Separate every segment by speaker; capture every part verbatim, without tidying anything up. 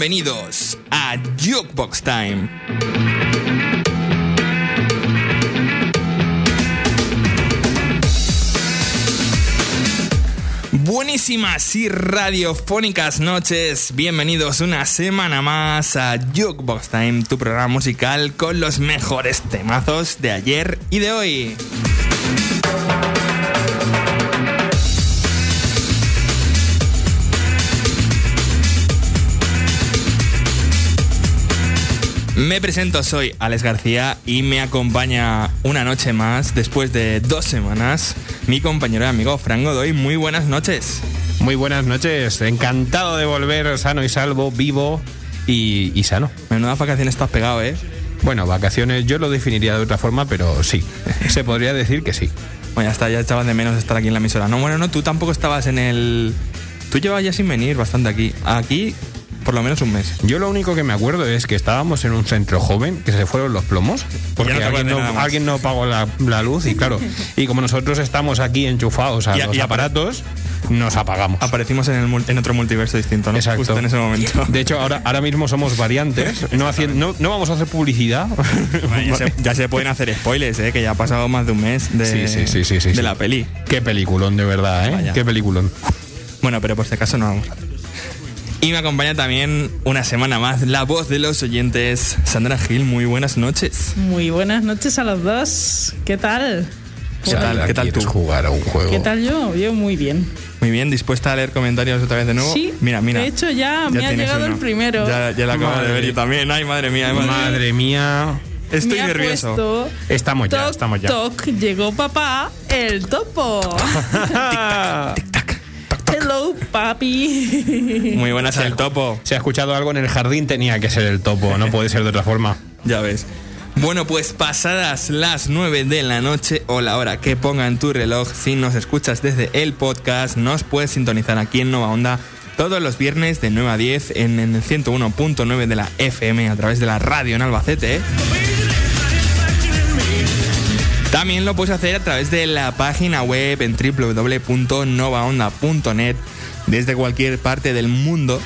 Speaker 1: bienvenidos a Jukebox Time. Buenísimas y radiofónicas noches, bienvenidos una semana más a Jukebox Time, tu programa musical con los mejores temazos de ayer y de hoy. Me presento, soy Alex García y me acompaña una noche más, después de dos semanas, mi compañero y amigo Fran Godoy. Muy buenas noches.
Speaker 2: Muy buenas noches, encantado de volver sano y salvo, vivo y, y sano.
Speaker 1: Menudas vacaciones estás pegado, ¿eh?
Speaker 2: Bueno, vacaciones yo lo definiría de otra forma, pero sí, se podría decir que sí.
Speaker 1: Bueno, ya está, ya echabas de menos estar aquí en la emisora. No, bueno, no, tú tampoco estabas en el... Tú llevas ya sin venir bastante aquí. Aquí... por lo menos un mes.
Speaker 2: Yo lo único que me acuerdo es que estábamos en un centro joven, que se fueron los plomos, porque
Speaker 1: no
Speaker 2: alguien, no, alguien no pagó la, la luz y claro, y como nosotros estamos aquí enchufados a y, los y aparatos, nos apagamos.
Speaker 1: Aparecimos en, el, en otro multiverso distinto, ¿no?
Speaker 2: Exacto.
Speaker 1: Justo en ese momento.
Speaker 2: De hecho, ahora, ahora mismo somos variantes, no, haciendo, no, no vamos a hacer publicidad.
Speaker 1: Bueno, ya, se, ya se pueden hacer spoilers, ¿eh? Que ya ha pasado más de un mes de,
Speaker 2: sí, sí, sí, sí, sí,
Speaker 1: de
Speaker 2: sí.
Speaker 1: la peli.
Speaker 2: Qué peliculón, de verdad, ¿eh?
Speaker 1: Vaya.
Speaker 2: Qué peliculón.
Speaker 1: Bueno, pero por si acaso no vamos a hacer. Y me acompaña también una semana más la voz de los oyentes, Sandra Gil. Muy buenas noches.
Speaker 3: Muy buenas noches a los dos. ¿Qué tal?
Speaker 1: ¿Qué tal, ¿qué tal tú?
Speaker 2: Jugar a un juego.
Speaker 3: ¿Qué tal yo? Yo muy bien.
Speaker 1: Muy bien, ¿dispuesta a leer comentarios otra vez de nuevo?
Speaker 3: Sí,
Speaker 1: mira, mira.
Speaker 3: de hecho ya, ya me ha llegado uno. El primero.
Speaker 1: Ya, ya lo acabo
Speaker 2: madre.
Speaker 1: de ver yo también. Ay, madre mía. Madre,
Speaker 2: madre mía.
Speaker 1: Estoy
Speaker 3: me
Speaker 1: nervioso.
Speaker 3: Ha puesto,
Speaker 2: estamos ya,
Speaker 3: toc,
Speaker 2: estamos ya.
Speaker 3: Toc, llegó papá, el topo.
Speaker 1: Tic-tac, tic-tac.
Speaker 3: Hello, papi.
Speaker 1: Muy buenas al topo.
Speaker 2: Si ha escuchado algo en el jardín, tenía que ser el topo, no puede ser de otra forma.
Speaker 1: Ya ves. Bueno, pues pasadas las nueve de la noche o la hora que ponga en tu reloj, si nos escuchas desde el podcast, nos puedes sintonizar aquí en Nova Onda todos los viernes de nueve a diez en, en el ciento uno punto nueve de la F M a través de la radio en Albacete. También lo puedes hacer a través de la página web en doble u doble u doble u punto nova onda punto net desde cualquier parte del mundo.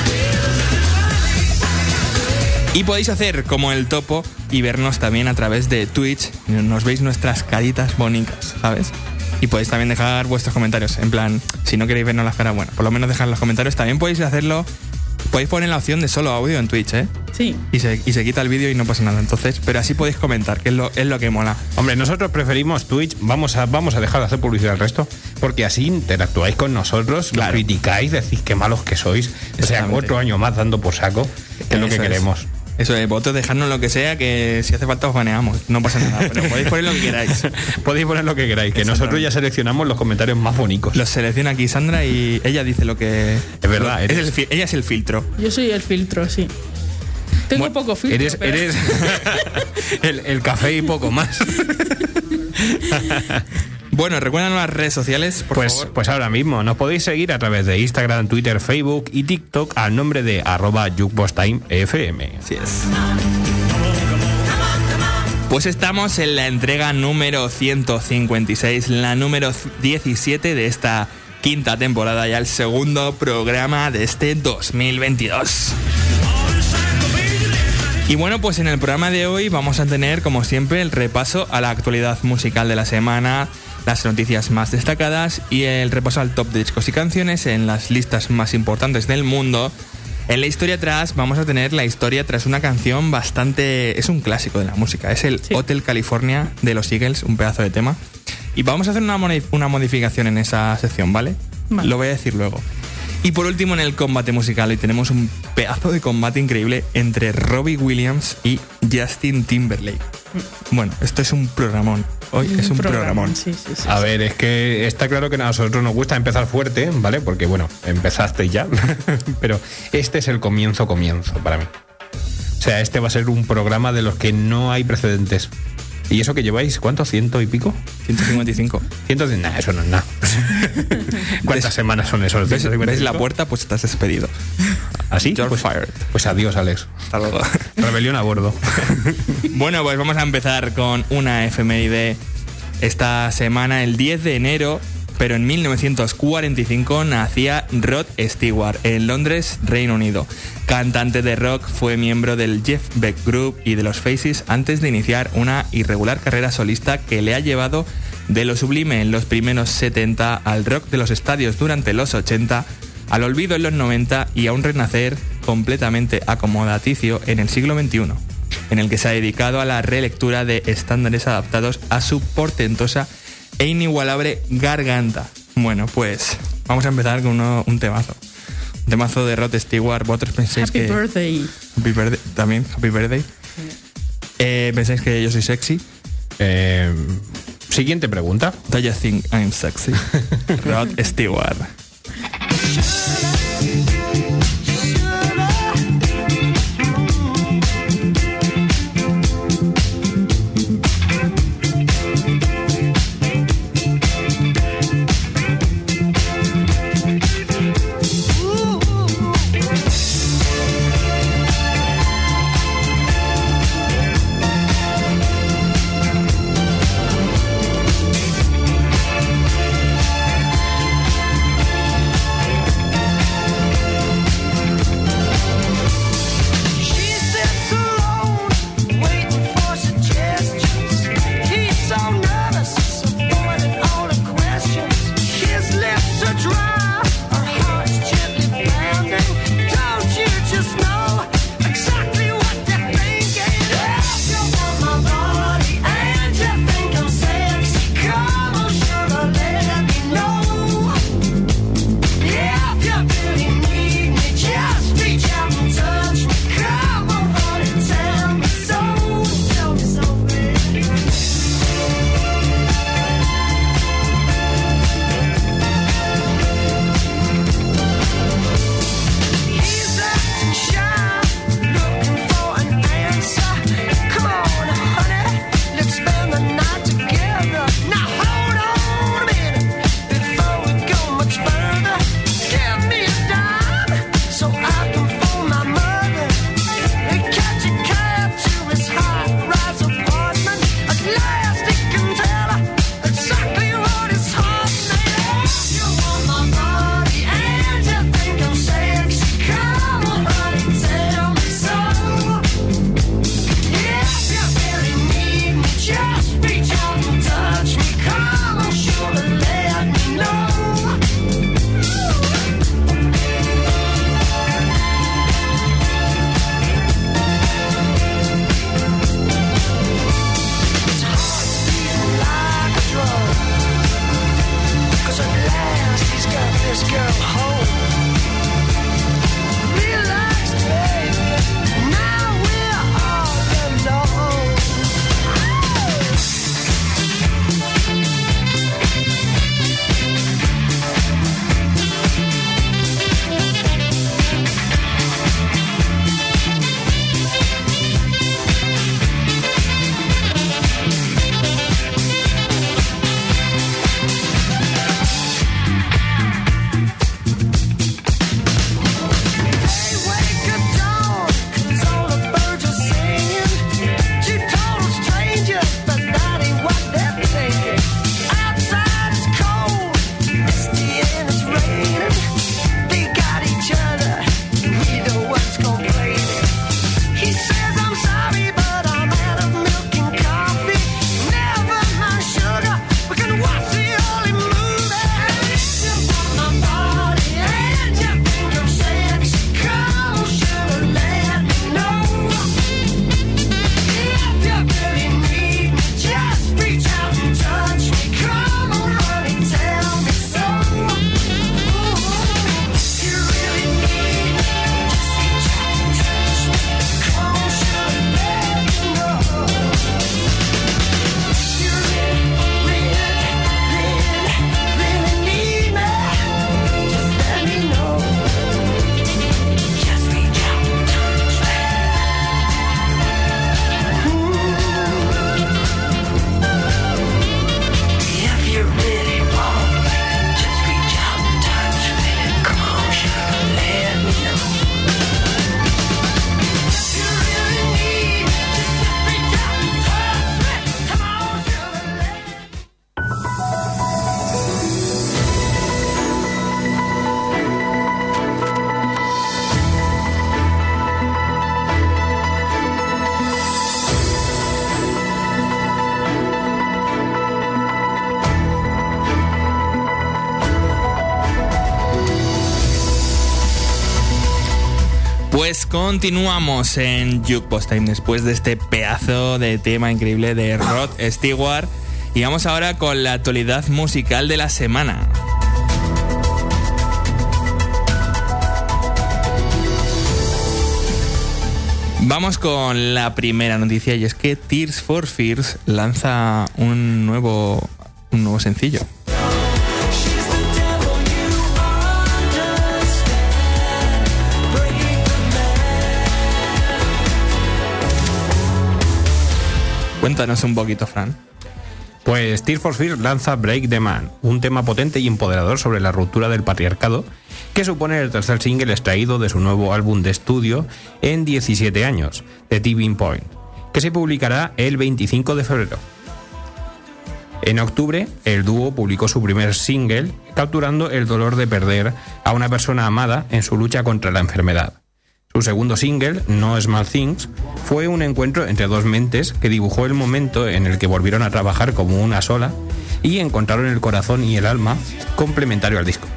Speaker 1: Y podéis hacer como el topo y vernos también a través de Twitch. Nos veis nuestras caritas bonitas, ¿sabes? Y podéis también dejar vuestros comentarios. En plan, si no queréis vernos las caras, bueno, por lo menos dejad los comentarios. También podéis hacerlo. Podéis poner la opción de solo audio en Twitch, ¿eh?
Speaker 3: Sí.
Speaker 1: Y se, y se quita el vídeo y no pasa nada. Entonces, pero así podéis comentar, que es lo, es lo que mola.
Speaker 2: Hombre, nosotros preferimos Twitch. Vamos a, vamos a dejar de hacer publicidad al resto, porque así interactuáis con nosotros, claro. Lo criticáis, decís qué malos que sois. O sea, otro año más dando por saco, que es lo que queremos. Es.
Speaker 1: Eso es, vosotros dejadnos lo que sea, que si hace falta os baneamos, no pasa nada, pero podéis poner lo que queráis.
Speaker 2: Podéis poner lo que queráis, que nosotros ya seleccionamos los comentarios más bonitos.
Speaker 1: Los selecciona aquí Sandra y ella dice lo que...
Speaker 2: Es verdad,
Speaker 1: lo, es el, ella es el filtro.
Speaker 3: Yo soy el filtro, sí. Tengo bueno, poco filtro.
Speaker 2: Eres, pero... eres el, el café y poco más.
Speaker 1: Bueno, recuerdan las redes sociales, por
Speaker 2: pues,
Speaker 1: favor.
Speaker 2: Pues ahora mismo nos podéis seguir a través de Instagram, Twitter, Facebook y TikTok al nombre de arroba jukeboxtimefm.
Speaker 1: Así es. Pues estamos en la entrega número ciento cincuenta y seis, la número diecisiete de esta quinta temporada, ya el segundo programa de este dos mil veintidós. Y bueno, pues en el programa de hoy vamos a tener, como siempre, el repaso a la actualidad musical de la semana, las noticias más destacadas y el repaso al top de discos y canciones en las listas más importantes del mundo. En la historia atrás vamos a tener la historia tras una canción bastante... es un clásico de la música, es el sí. Hotel California de los Eagles, un pedazo de tema. Y vamos a hacer una, una modificación en esa sección, ¿vale? Vale. Lo voy a decir luego. Y por último, en el combate musical, hoy tenemos un pedazo de combate increíble entre Robbie Williams y Justin Timberlake. Bueno, esto es un programón. Hoy un es un programón. programón.
Speaker 3: Sí, sí, sí,
Speaker 2: a
Speaker 3: sí.
Speaker 2: ver, es que está claro que a nosotros nos gusta empezar fuerte, ¿vale? Porque, bueno, empezaste ya. Pero este es el comienzo, comienzo para mí. O sea, este va a ser un programa de los que no hay precedentes. ¿Y eso que lleváis? ¿Cuánto? ¿Ciento y pico?
Speaker 1: ciento cincuenta y cinco.
Speaker 2: ciento cincuenta y cinco. Nah, eso no es nada. ¿Cuántas
Speaker 1: ¿Ves,
Speaker 2: semanas son esos?
Speaker 1: ¿Ves, ¿Ves la puerta? Pues estás despedido.
Speaker 2: ¿Así?
Speaker 1: You're
Speaker 2: pues,
Speaker 1: fired.
Speaker 2: Pues adiós, Alex.
Speaker 1: Hasta luego.
Speaker 2: Rebelión a bordo.
Speaker 1: Bueno, pues vamos a empezar con una efeméride. Esta semana, el diez de enero, Pero en mil novecientos cuarenta y cinco nacía Rod Stewart en Londres, Reino Unido. Cantante de rock, fue miembro del Jeff Beck Group y de los Faces antes de iniciar una irregular carrera solista que le ha llevado de lo sublime en los primeros setenta al rock de los estadios durante los ochenta, al olvido en los noventa y a un renacer completamente acomodaticio en el siglo veintiuno, en el que se ha dedicado a la relectura de estándares adaptados a su portentosa e inigualable garganta. Bueno, pues vamos a empezar con uno, un temazo. Un temazo de Rod Stewart. ¿Vosotros pensáis
Speaker 3: Happy
Speaker 1: que...
Speaker 3: birthday.
Speaker 1: Happy birthday. También, Happy Birthday. Sí. Eh, ¿Pensáis que yo soy sexy?
Speaker 2: Eh, siguiente pregunta.
Speaker 1: Do you think I'm sexy? Rod Stewart. Pues continuamos en Jukebox Time después de este pedazo de tema increíble de Rod Stewart y vamos ahora con la actualidad musical de la semana. Vamos con la primera noticia y es que Tears for Fears lanza un nuevo, un nuevo sencillo. Cuéntanos un poquito, Fran.
Speaker 2: Pues Tears for Fears lanza Break the Man, un tema potente y empoderador sobre la ruptura del patriarcado, que supone el tercer single extraído de su nuevo álbum de estudio en diecisiete años, The Tipping Point, que se publicará el veinticinco de febrero. En octubre, el dúo publicó su primer single, capturando el dolor de perder a una persona amada en su lucha contra la enfermedad. Su segundo single, No Small Things, fue un encuentro entre dos mentes que dibujó el momento en el que volvieron a trabajar como una sola y encontraron el corazón y el alma complementario al disco.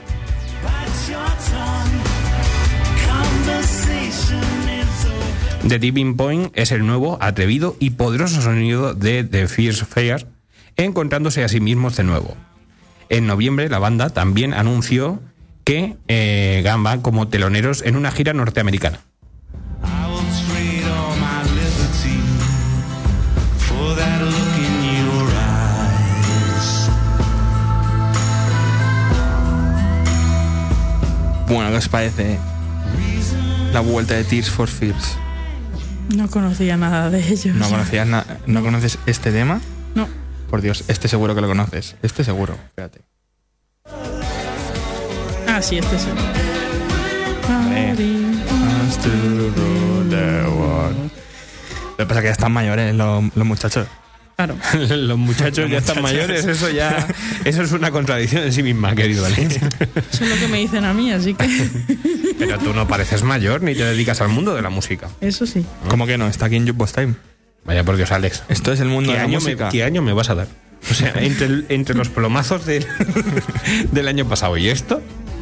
Speaker 2: The Tipping Point es el nuevo, atrevido y poderoso sonido de The Fierce Fire, encontrándose a sí mismos de nuevo. En noviembre, la banda también anunció que eh, van como teloneros en una gira norteamericana.
Speaker 1: Bueno, ¿qué os parece la vuelta de Tears for Fears?
Speaker 3: No conocía nada de ellos.
Speaker 1: ¿No conocías na- ¿No conoces este tema?
Speaker 3: No.
Speaker 1: Por Dios, este seguro que lo conoces. Este seguro, espérate.
Speaker 3: Ah, sí, este sí.
Speaker 1: Lo que pasa es que ya están mayores los, los muchachos.
Speaker 3: Claro.
Speaker 2: Los muchachos
Speaker 1: Los
Speaker 2: ya están
Speaker 1: muchachos.
Speaker 2: mayores, eso ya eso es una contradicción en sí misma, querido Alex.
Speaker 3: Eso es lo que me dicen a mí, así que...
Speaker 2: Pero tú no pareces mayor ni te dedicas al mundo de la música.
Speaker 3: Eso sí.
Speaker 1: ¿Cómo que no? Está aquí en Jukebox Time.
Speaker 2: Vaya por Dios, Alex.
Speaker 1: Esto es el mundo
Speaker 2: ¿Qué
Speaker 1: de la
Speaker 2: año, me,
Speaker 1: música.
Speaker 2: ¿Qué año me vas a dar? O sea, entre, el- entre los plomazos del, del año pasado y esto...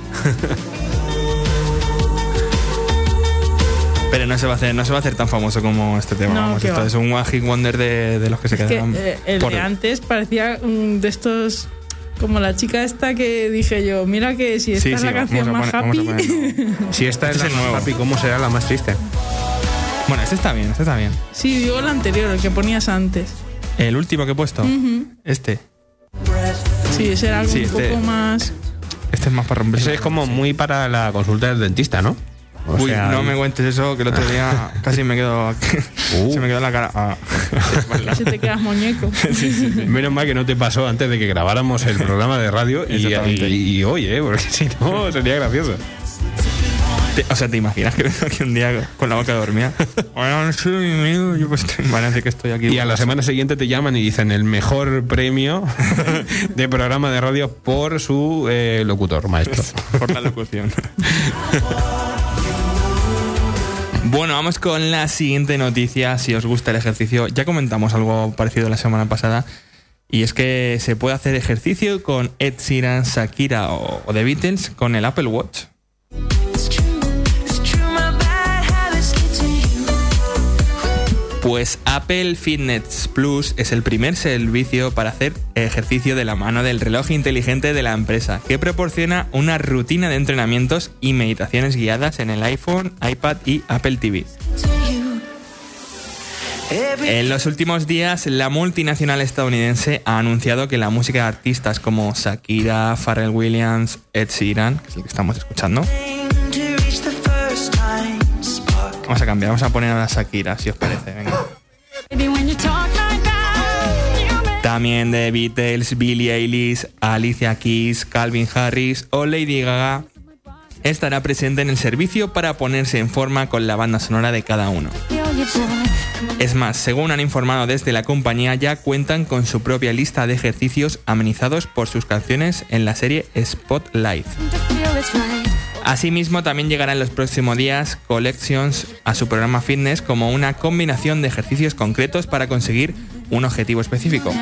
Speaker 1: Pero no se va a hacer, no se va a hacer tan famoso como este tema.
Speaker 3: No,
Speaker 1: Vamos,
Speaker 3: qué
Speaker 1: esto
Speaker 3: va.
Speaker 1: es un one hit wonder de, de los que se
Speaker 3: Es que
Speaker 1: quedan
Speaker 3: eh, el
Speaker 1: por
Speaker 3: de antes parecía mm, de estos... Como la chica esta que dije yo, mira que si esta
Speaker 1: Sí,
Speaker 3: es
Speaker 1: sí,
Speaker 3: la canción
Speaker 1: vamos
Speaker 3: más
Speaker 1: a poner-
Speaker 3: happy...
Speaker 1: vamos a ponerlo.
Speaker 2: Si esta es
Speaker 1: Este
Speaker 2: la
Speaker 1: es el
Speaker 2: más
Speaker 1: nuevo.
Speaker 2: happy, ¿cómo será la más triste?
Speaker 1: Bueno, este está bien, este está bien.
Speaker 3: Sí, digo el anterior, el que ponías antes.
Speaker 1: El último que he puesto,
Speaker 3: Ujú.
Speaker 1: este.
Speaker 3: Sí, ese era algo
Speaker 1: Sí,
Speaker 3: un
Speaker 1: este-
Speaker 3: poco más...
Speaker 1: Este es más para romper.
Speaker 2: Eso es como muy para la consulta del dentista, ¿no? O
Speaker 1: Uy,
Speaker 2: sea,
Speaker 1: no me cuentes eso, que el otro día casi me quedo aquí.
Speaker 2: Uh.
Speaker 1: Se me quedó en la cara. Ah.
Speaker 3: Si te quedas muñeco.
Speaker 2: Menos mal que no te pasó antes de que grabáramos el programa de radio y,
Speaker 1: Exactamente.
Speaker 2: y, y hoy, ¿eh? Porque si no, sería gracioso.
Speaker 1: Te- o sea, ¿te imaginas que vengo aquí un día con la boca dormida? Bueno, sí, bienvenido. Yo pues van a decir que estoy aquí.
Speaker 2: Y a la semana siguiente te llaman y dicen el mejor premio de programa de radio por su eh, locutor, maestro.
Speaker 1: Por la locución. Bueno, vamos con la siguiente noticia. Si os gusta el ejercicio, ya comentamos algo parecido la semana pasada. Y es que se puede hacer ejercicio con Ed Sheeran, Shakira o, o The Beatles con el Apple Watch. Pues Apple Fitness Plus es el primer servicio para hacer ejercicio de la mano del reloj inteligente de la empresa, que proporciona una rutina de entrenamientos y meditaciones guiadas en el iPhone, iPad y Apple T V. En los últimos días, la multinacional estadounidense ha anunciado que la música de artistas como Shakira, Pharrell Williams, Ed Sheeran, que es el que estamos escuchando. Vamos a cambiar, vamos a poner a la Shakira, si os parece, venga. También de Beatles, Billie Eilish, Alicia Keys, Calvin Harris o Lady Gaga estará presente en el servicio para ponerse en forma con la banda sonora de cada uno. Es más, según han informado desde la compañía, ya cuentan con su propia lista de ejercicios amenizados por sus canciones en la serie Spotlight. Asimismo, también llegará en los próximos días Collections a su programa fitness como una combinación de ejercicios concretos para conseguir un objetivo específico.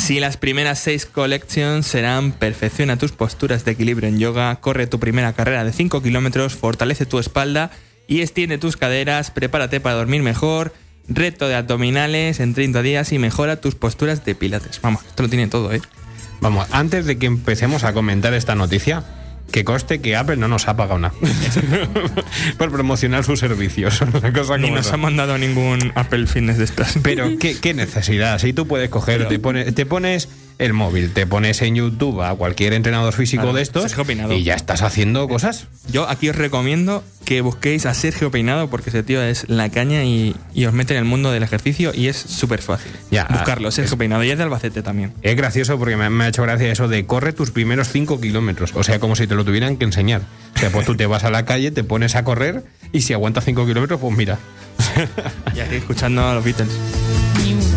Speaker 1: Así, las primeras seis collections serán: perfecciona tus posturas de equilibrio en yoga, corre tu primera carrera de cinco kilómetros, fortalece tu espalda y extiende tus caderas, prepárate para dormir mejor, reto de abdominales en treinta días y mejora tus posturas de pilates. Vamos, esto lo tiene todo, ¿eh?
Speaker 2: Vamos, antes de que empecemos a comentar esta noticia, que conste que Apple no nos ha pagado nada por promocionar sus servicios. Una cosa
Speaker 1: Ni
Speaker 2: como
Speaker 1: nos
Speaker 2: esa.
Speaker 1: ha mandado ningún Apple Fitness de estas.
Speaker 2: Pero ¿qué, qué necesidad? Si tú puedes coger,
Speaker 1: Pero-
Speaker 2: te, pones, te pones el móvil, te pones en YouTube a cualquier entrenador físico
Speaker 1: Claro,
Speaker 2: de estos
Speaker 1: Sergio Peinado.
Speaker 2: y ya estás haciendo cosas.
Speaker 1: Yo aquí os recomiendo que busquéis a Sergio Peinado porque ese tío es la caña y, y os mete en el mundo del ejercicio y es súper fácil.
Speaker 2: Ya,
Speaker 1: buscarlo, Sergio
Speaker 2: es-
Speaker 1: Peinado, y es de Albacete también.
Speaker 2: Es gracioso porque me, me ha hecho gracia eso de corre tus primeros cinco kilómetros. O sea, como si te lo tuvieran que enseñar. O sea, pues tú te vas a la calle, te pones a correr y si aguantas cinco kilómetros, pues mira.
Speaker 1: Y aquí escuchando a los Beatles.
Speaker 3: Ni uno.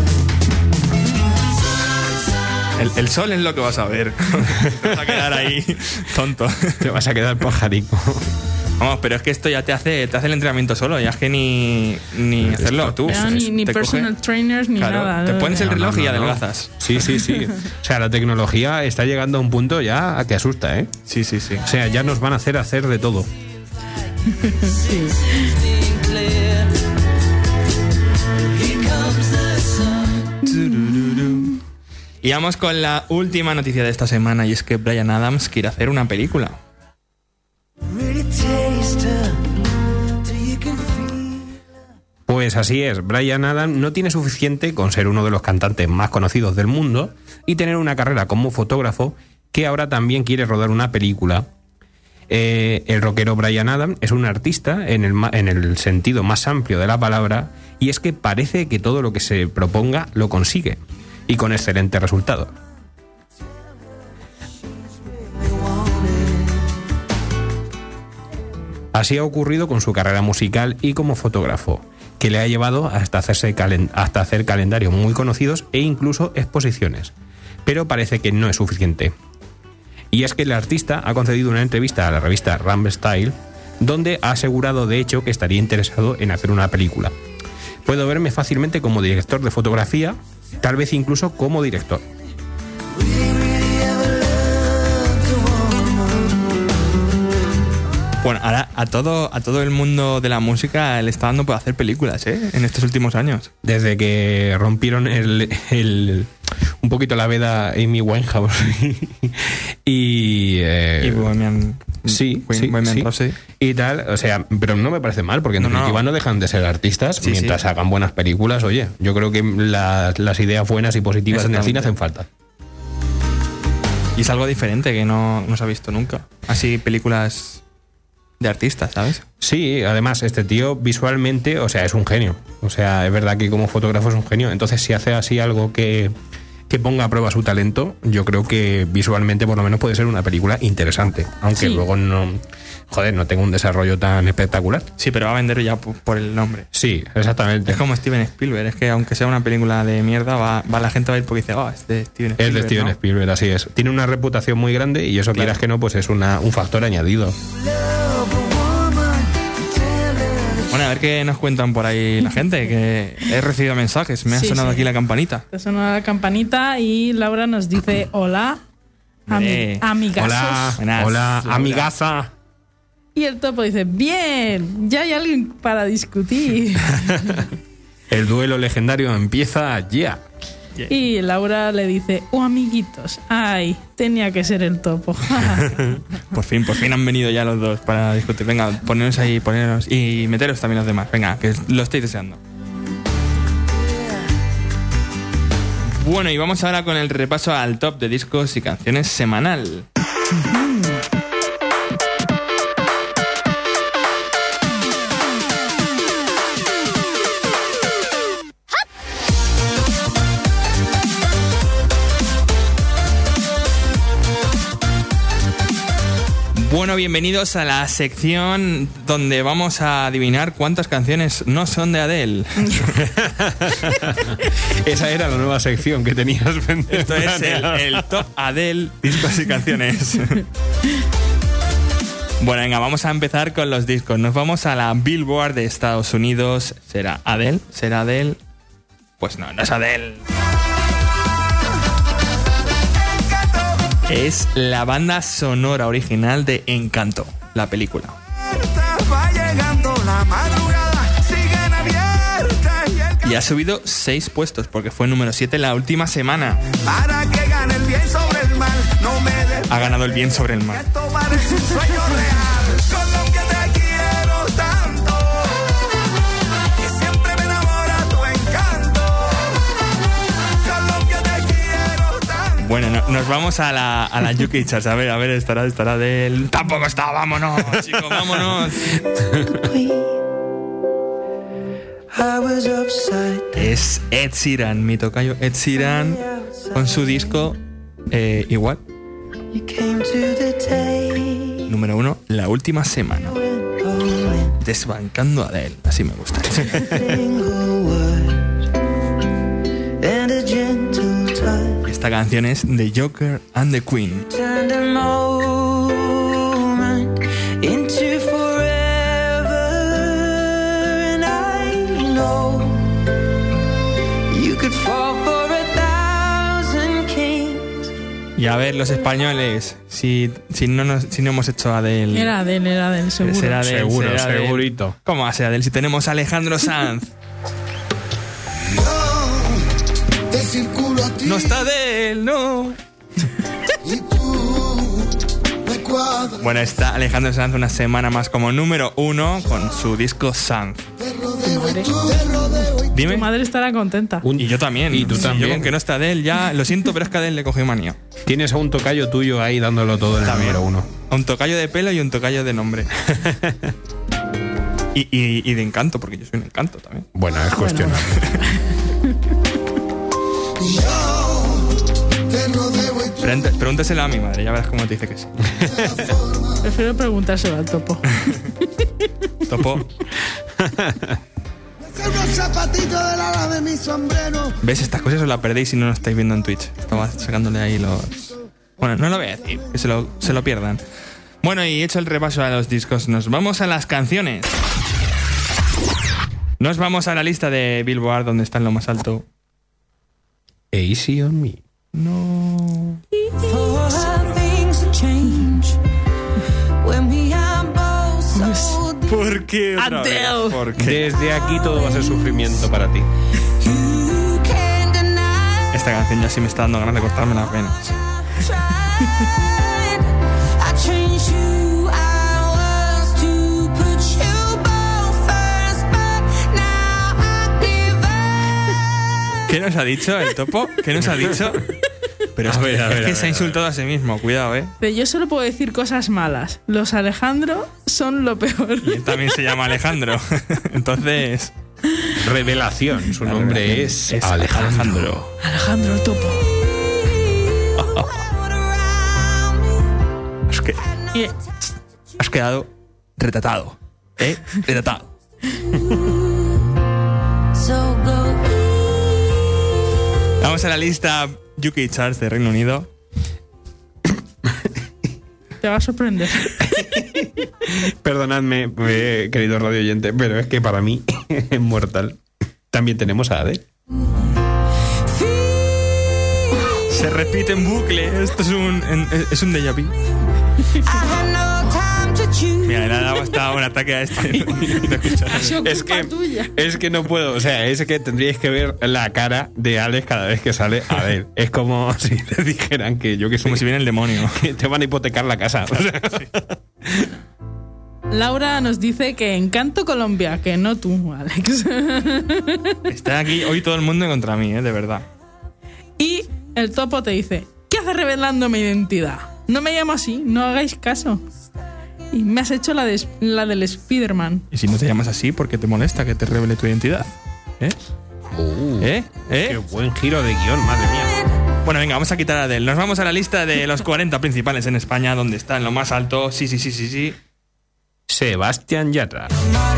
Speaker 1: El, el sol es lo que vas a ver. Te vas a quedar ahí tonto.
Speaker 2: Te vas a quedar pajarico.
Speaker 1: Vamos, pero es que esto ya te hace, te hace el entrenamiento solo, ya es que ni, ni hacerlo tú.
Speaker 3: Pero ni, ni
Speaker 1: Te
Speaker 3: personal
Speaker 1: coge-
Speaker 3: trainers ni
Speaker 1: Claro,
Speaker 3: nada.
Speaker 1: te
Speaker 3: ¿no?
Speaker 1: pones el
Speaker 2: No, no,
Speaker 1: reloj y
Speaker 2: no, no.
Speaker 1: adelgazas.
Speaker 2: Sí, sí, sí. O sea, la tecnología está llegando a un punto ya a que asusta, ¿eh?
Speaker 1: Sí, sí, sí.
Speaker 2: O sea, ya nos van a hacer hacer de todo.
Speaker 3: Sí.
Speaker 1: Y vamos con la última noticia de esta semana, y es que Bryan Adams quiere hacer una película.
Speaker 2: Pues así es, Bryan Adams no tiene suficiente con ser uno de los cantantes más conocidos del mundo y tener una carrera como fotógrafo, que ahora también quiere rodar una película. Eh, el rockero Bryan Adams es un artista en el, ma- en el sentido más amplio de la palabra, y es que parece que todo lo que se proponga lo consigue, y con excelente resultado. Así ha ocurrido con su carrera musical y como fotógrafo, que le ha llevado hasta, hacerse calen- hasta hacer calendarios muy conocidos e incluso exposiciones. Pero parece que no es suficiente. Y es que el artista ha concedido una entrevista a la revista Ram Style, donde ha asegurado de hecho que estaría interesado en hacer una película. Puedo verme fácilmente como director de fotografía, tal vez incluso como director.
Speaker 1: Bueno, ahora a todo, a todo el mundo de la música le está dando por hacer películas, ¿eh? En estos últimos años.
Speaker 2: Desde que rompieron el, el- un poquito la veda Amy Winehouse y, eh,
Speaker 1: Y Bohemian,
Speaker 2: sí,
Speaker 1: Bohemian
Speaker 2: sí,
Speaker 1: Bohemian
Speaker 2: sí.
Speaker 1: Rhapsody.
Speaker 2: y tal, o sea, pero no me parece mal, porque en
Speaker 1: No, no.
Speaker 2: definitiva no dejan de ser artistas
Speaker 1: Sí,
Speaker 2: mientras
Speaker 1: sí.
Speaker 2: hagan buenas películas. Oye, yo creo que la- las ideas buenas y positivas en el cine hacen falta.
Speaker 1: Y es algo diferente que no, no se ha visto nunca. Así, películas de artistas, ¿sabes?
Speaker 2: Sí, además este tío visualmente, o sea, es un genio. O sea, es verdad que como fotógrafo es un genio. Entonces, si hace así algo que, que ponga a prueba su talento, yo creo que visualmente por lo menos puede ser una película interesante. Aunque
Speaker 3: Sí.
Speaker 2: luego no, joder, no tenga un desarrollo tan espectacular.
Speaker 1: Sí, pero va a vender ya por, por el nombre.
Speaker 2: Sí, exactamente.
Speaker 1: Es como Steven Spielberg, es que aunque sea una película de mierda, va, va la gente va a ir porque dice, oh, es de Steven
Speaker 2: Es
Speaker 1: Spielberg.
Speaker 2: de Steven
Speaker 1: ¿no?
Speaker 2: Spielberg, así es. Tiene una reputación muy grande y eso,
Speaker 1: Claro.
Speaker 2: quieras que no, pues es una, un factor añadido.
Speaker 1: Bueno, a ver qué nos cuentan por ahí la gente, que he recibido mensajes, me ha
Speaker 3: Sí,
Speaker 1: sonado
Speaker 3: sí.
Speaker 1: aquí la campanita.
Speaker 3: Te suena la campanita y Laura nos dice hola,
Speaker 1: Hombre.
Speaker 3: ami- amigazos.
Speaker 2: Hola,
Speaker 1: Buenas,
Speaker 2: hola,
Speaker 1: Laura.
Speaker 2: amigaza.
Speaker 3: Y el topo dice, bien, ya hay alguien para discutir.
Speaker 2: El duelo legendario empieza ya.
Speaker 3: Y Laura le dice, oh amiguitos, ay, tenía que ser el topo.
Speaker 1: Por fin, por fin han venido ya los dos para discutir. Venga, poneros ahí, poneros y meteros también los demás. Venga, que lo estáis deseando. Bueno, y vamos ahora con el repaso al top de discos y canciones semanal. Bueno, bienvenidos a la sección donde vamos a adivinar cuántas canciones no son de Adele.
Speaker 2: Esa era la nueva sección que tenías.
Speaker 1: Esto es el, el top Adele, discos y canciones. Bueno, venga, vamos a empezar con los discos. Nos vamos a la Billboard de Estados Unidos. ¿Será Adele? ¿Será Adele? Pues no, no es Adele. Es la banda sonora original de Encanto, la película.
Speaker 4: Va llegando la madrugada, siguen abiertas y el
Speaker 1: Y ha subido seis puestos porque fue número siete la última semana.
Speaker 4: para que gane el bien sobre el mal, no me des.
Speaker 1: Ha ganado el bien sobre el mal.
Speaker 4: Esto parece un sueño real, Colombia te quiero tanto, que siempre me enamora tu encanto, Colombia te quiero tanto.
Speaker 1: Bueno, no- nos vamos a la, a la U K Charts. A ver, a ver, estará, estará del... Tampoco está, vámonos, chicos, vámonos.
Speaker 4: I was upside
Speaker 1: Es Ed Sheeran, mi tocayo Ed Sheeran, con su disco eh, igual,
Speaker 4: you came to the day,
Speaker 1: número uno, la última semana. Desbancando a Adele, así me gusta.
Speaker 4: single word and a gentle touch.
Speaker 1: Esta canción es The Joker and the Queen.
Speaker 4: Turned a moment into forever, and I know you could fall for a thousand kings.
Speaker 1: Y a ver, los españoles, si, si, no, nos, si no hemos hecho Adele...
Speaker 3: Era Adele, era Adele, seguro.
Speaker 1: será Adele,
Speaker 2: Seguro,
Speaker 1: será Adele.
Speaker 2: segurito.
Speaker 1: ¿Cómo va a ser Adele si tenemos a Alejandro Sanz?
Speaker 5: Te circulo a ti
Speaker 1: No está Adele, no.
Speaker 5: y tú me cuadras,
Speaker 1: Bueno, está Alejandro Sanz una semana más como número uno con su disco Sanz.
Speaker 5: te rodeo y tú te rodeo y
Speaker 3: Tu
Speaker 1: Dime.
Speaker 3: madre estará contenta.
Speaker 2: Un-
Speaker 1: Y yo también.
Speaker 2: Y tú
Speaker 1: Sí,
Speaker 2: también.
Speaker 1: Yo con que no está Adele ya, lo siento, pero es que Adele le cogió manía.
Speaker 2: Tienes a un tocayo tuyo ahí dándolo todo en el
Speaker 1: También.
Speaker 2: número uno.
Speaker 1: Un tocayo de pelo y un tocayo de nombre. y, y, y de encanto, porque yo soy un encanto también.
Speaker 2: Bueno, es cuestionable.
Speaker 5: yo te rodeo y tú
Speaker 1: Pregunta- Pregúntaselo a mi madre, ya verás cómo te dice que sí.
Speaker 3: Prefiero preguntárselo al topo.
Speaker 1: Topo,
Speaker 5: hacer unos zapatitos del ala de mi sombrero.
Speaker 1: ¿ves? Estas cosas os las perdéis si no lo estáis viendo en Twitch. Estaba sacándole ahí los... Bueno, no lo voy a decir, que se lo, se lo pierdan. Bueno, y hecho el repaso a los discos, nos vamos a las canciones. Nos vamos a la lista de Billboard, donde está en lo más alto.
Speaker 2: Easy on me.
Speaker 1: No...
Speaker 6: For things to change when we are both so
Speaker 1: ¿Por qué otra vez?
Speaker 3: Adele.
Speaker 1: ¿Por qué?
Speaker 2: Desde aquí todo va a ser sufrimiento para ti.
Speaker 6: you can't deny.
Speaker 1: Esta canción ya sí me está dando ganas de cortarme las venas.
Speaker 6: Tried. I changed who I was to put you both first, but now I give up.
Speaker 1: ¿Qué nos ha dicho el topo? ¿Qué nos ha dicho? Pero es,
Speaker 2: A ver, a
Speaker 1: es
Speaker 2: ver,
Speaker 1: que
Speaker 2: a
Speaker 1: se ha
Speaker 2: ver,
Speaker 1: insultado a sí mismo, cuidado, ¿eh?
Speaker 3: Pero yo solo puedo decir cosas malas. Los Alejandro son lo peor.
Speaker 1: Y él también se llama Alejandro. Entonces...
Speaker 2: Revelación. Su
Speaker 1: La
Speaker 2: nombre
Speaker 1: revelación
Speaker 2: es,
Speaker 1: es
Speaker 2: Alejandro.
Speaker 1: Alejandro.
Speaker 3: Alejandro el topo.
Speaker 1: Has, que-
Speaker 3: Y-
Speaker 1: has quedado retratado. ¿Eh? Retratado.
Speaker 6: So go
Speaker 1: Vamos a la lista U K Charts de Reino Unido.
Speaker 3: Te va a sorprender.
Speaker 2: Perdonadme, eh, querido radio oyente, pero es que para mí es mortal. También tenemos a Adele.
Speaker 1: Se repite en bucle. Esto es un, en- es un déjà vu.
Speaker 6: I had no time to choose.
Speaker 1: Mira, le ha dado hasta un ataque a este. No escuchas.
Speaker 3: Ha sido
Speaker 2: Es
Speaker 3: culpa
Speaker 2: que,
Speaker 3: tuya.
Speaker 2: es que no puedo, o sea, es que tendríais que ver la cara de Alex cada vez que sale Adele. Es como si le dijeran que yo que sé,
Speaker 1: Como si viene el demonio.
Speaker 2: que te van a hipotecar la casa. O sea,
Speaker 3: Laura nos dice que Encanto Colombia, que no tú, Alex.
Speaker 1: Está aquí hoy todo el mundo contra mí, ¿eh? De verdad.
Speaker 3: Y el topo te dice, ¿qué haces revelando mi identidad? No me llamo así, no hagáis caso. Y me has hecho la, de, la del Spider-Man.
Speaker 1: Y si no te llamas así, ¿por qué te molesta que te revele tu identidad? ¿Eh?
Speaker 2: uh,
Speaker 1: ¿Eh?
Speaker 2: qué
Speaker 1: ¿Eh?
Speaker 2: buen giro de guión, madre mía.
Speaker 1: Bueno, venga, vamos a quitar a Adele. Nos vamos a la lista de los cuarenta principales en España, donde está en lo más alto. Sí, sí, sí, sí, sí.
Speaker 2: Sebastián Yatra.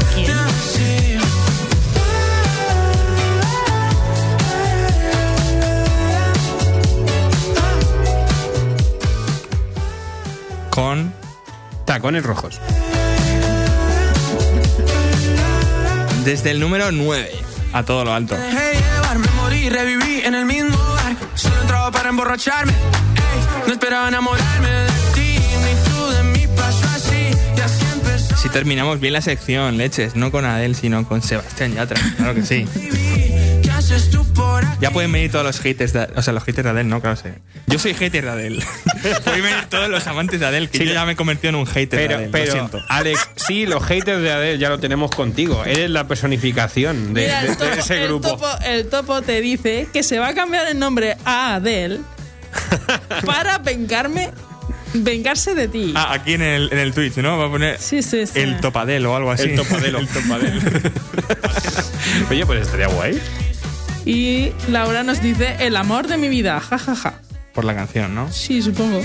Speaker 1: Con
Speaker 2: Tacones rojos.
Speaker 1: desde el número nueve a todo lo alto.
Speaker 4: Hey, llevarme, morí, reviví en el mismo bar. Solo entraba para emborracharme. Ey, No esperaba enamorarme de ti, ni tú de mí pasó así. Y así empezó.
Speaker 1: Si terminamos bien la sección, leches, no con Adele, sino con Sebastián Yatra, claro que sí.
Speaker 4: ¿Qué haces tú por aquí?
Speaker 1: Ya pueden venir todos los haters de, o sea, los haters de Adele, no, claro, sí. Yo soy hater de Adele. Pueden venir todos los amantes de Adele, que
Speaker 2: Sí,
Speaker 1: yo ya me he convertido en un hater de
Speaker 2: Pero,
Speaker 1: Adele,
Speaker 2: pero
Speaker 1: lo siento.
Speaker 2: Alex, sí, los haters de Adele ya lo tenemos contigo. Eres la personificación de,
Speaker 3: Mira,
Speaker 2: de-
Speaker 3: el
Speaker 2: de
Speaker 3: topo,
Speaker 2: ese
Speaker 3: el
Speaker 2: grupo.
Speaker 3: topo- el topo te dice que se va a cambiar el nombre a Adele para vengarme, vengarse de ti.
Speaker 1: Ah, aquí en el, en el Twitch, ¿no? Va a poner
Speaker 3: Sí, sí, sí.
Speaker 1: el Topadel o algo así.
Speaker 2: El topadelo.
Speaker 1: El Topadel.
Speaker 2: Oye, pues estaría guay.
Speaker 3: Y Laura nos dice el amor de mi vida, jajaja. Ja, ja.
Speaker 1: Por la canción, ¿no?
Speaker 3: Sí, supongo.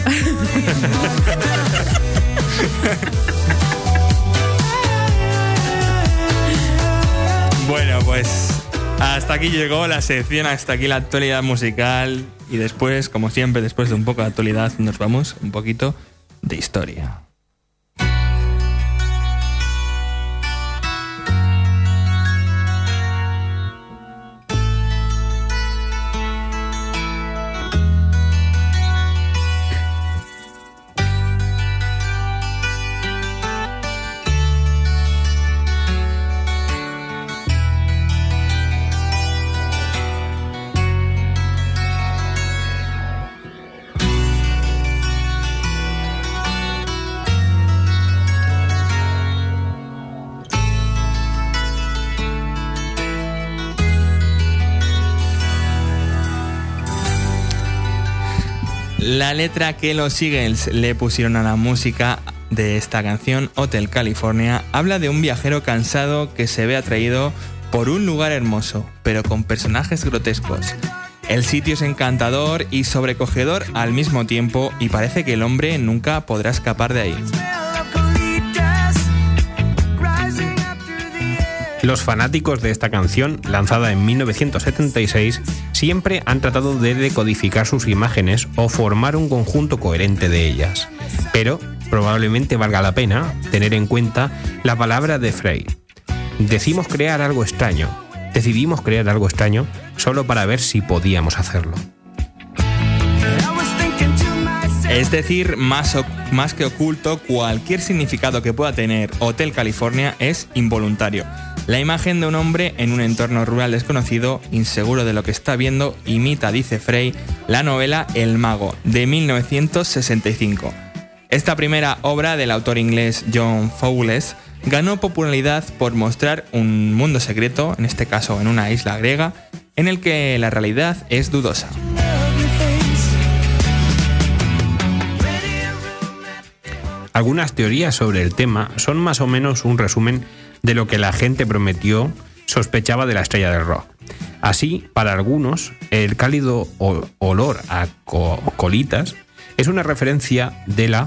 Speaker 1: Bueno, pues hasta aquí llegó la sección, hasta aquí la actualidad musical. Y después, como siempre, después de un poco de actualidad, nos vamos un poquito de historia. La letra que los Eagles le pusieron a la música de esta canción, Hotel California, habla de un viajero cansado que se ve atraído por un lugar hermoso, pero con personajes grotescos. El sitio es encantador y sobrecogedor al mismo tiempo y parece que el hombre nunca podrá escapar de ahí.
Speaker 2: Los fanáticos de esta canción, lanzada en mil novecientos setenta y seis, siempre han tratado de decodificar sus imágenes o formar un conjunto coherente de ellas. Pero probablemente valga la pena tener en cuenta la palabra de Frey. Decimos crear algo extraño. Decidimos crear algo extraño solo para ver si podíamos hacerlo.
Speaker 1: Es decir, más, o- más que oculto, cualquier significado que pueda tener Hotel California es involuntario. La imagen de un hombre en un entorno rural desconocido, inseguro de lo que está viendo, imita, dice Frey, la novela El Mago, de mil novecientos sesenta y cinco. Esta primera obra del autor inglés John Fowles ganó popularidad por mostrar un mundo secreto, en este caso en una isla griega, en el que la realidad es dudosa.
Speaker 2: Algunas teorías sobre el tema son más o menos un resumen de lo que la gente prometió sospechaba de la estrella del rock. Así, para algunos, el cálido o- olor a co- colitas es una referencia de la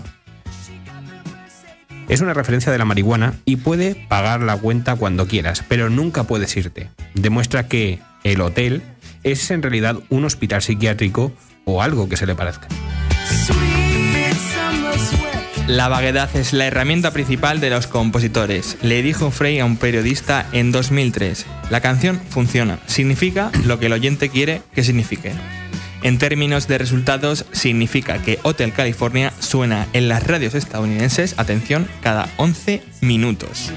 Speaker 2: es una referencia de la marihuana y puede pagar la cuenta cuando quieras, pero nunca puedes irte. Demuestra que el hotel es en realidad un hospital psiquiátrico o algo que se le parezca.
Speaker 1: La vaguedad es la herramienta principal de los compositores, le dijo Frey a un periodista en dos mil tres. La canción funciona, significa lo que el oyente quiere que signifique. En términos de resultados, significa que Hotel California suena en las radios estadounidenses, atención, cada once minutos.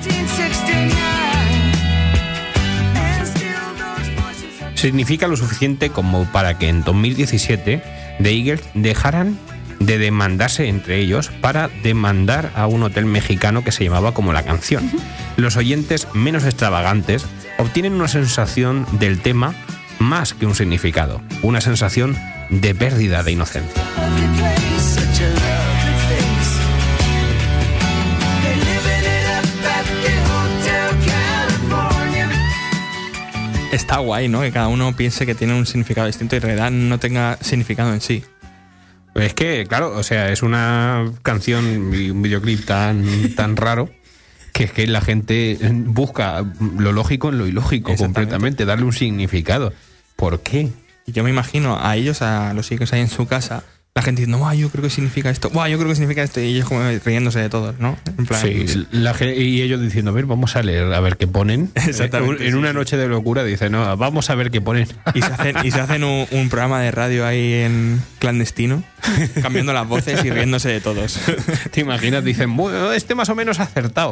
Speaker 2: Significa lo suficiente como para que en dos mil diecisiete The Eagles dejaran de demandarse entre ellos para demandar a un hotel mexicano que se llamaba como la canción. Los oyentes menos extravagantes obtienen una sensación del tema más que un significado, una sensación de pérdida de inocencia.
Speaker 1: Está guay, ¿no? Que cada uno piense que tiene un significado distinto y en realidad no tenga significado en sí.
Speaker 2: Es que, claro, o sea, es una canción y un videoclip tan, tan raro que es que la gente busca lo lógico en lo ilógico
Speaker 1: Exactamente.
Speaker 2: completamente, darle un significado. ¿Por qué?
Speaker 1: Y yo me imagino a ellos, a los hijos ahí en su casa, la gente diciendo, "Buah, yo creo que significa esto, Buah, yo creo que significa esto", y ellos como riéndose de todos, ¿no? En plan,
Speaker 2: Sí, la ge- y ellos diciendo, a ver, vamos a leer, a ver qué ponen.
Speaker 1: Exactamente,
Speaker 2: En
Speaker 1: sí,
Speaker 2: una
Speaker 1: sí.
Speaker 2: noche de locura dice, no, vamos a ver qué ponen.
Speaker 1: Y se hacen, y se hacen un, un programa de radio ahí en clandestino, cambiando las voces y riéndose de todos.
Speaker 2: ¿Te imaginas? Dicen, bueno, este más o menos ha acertado.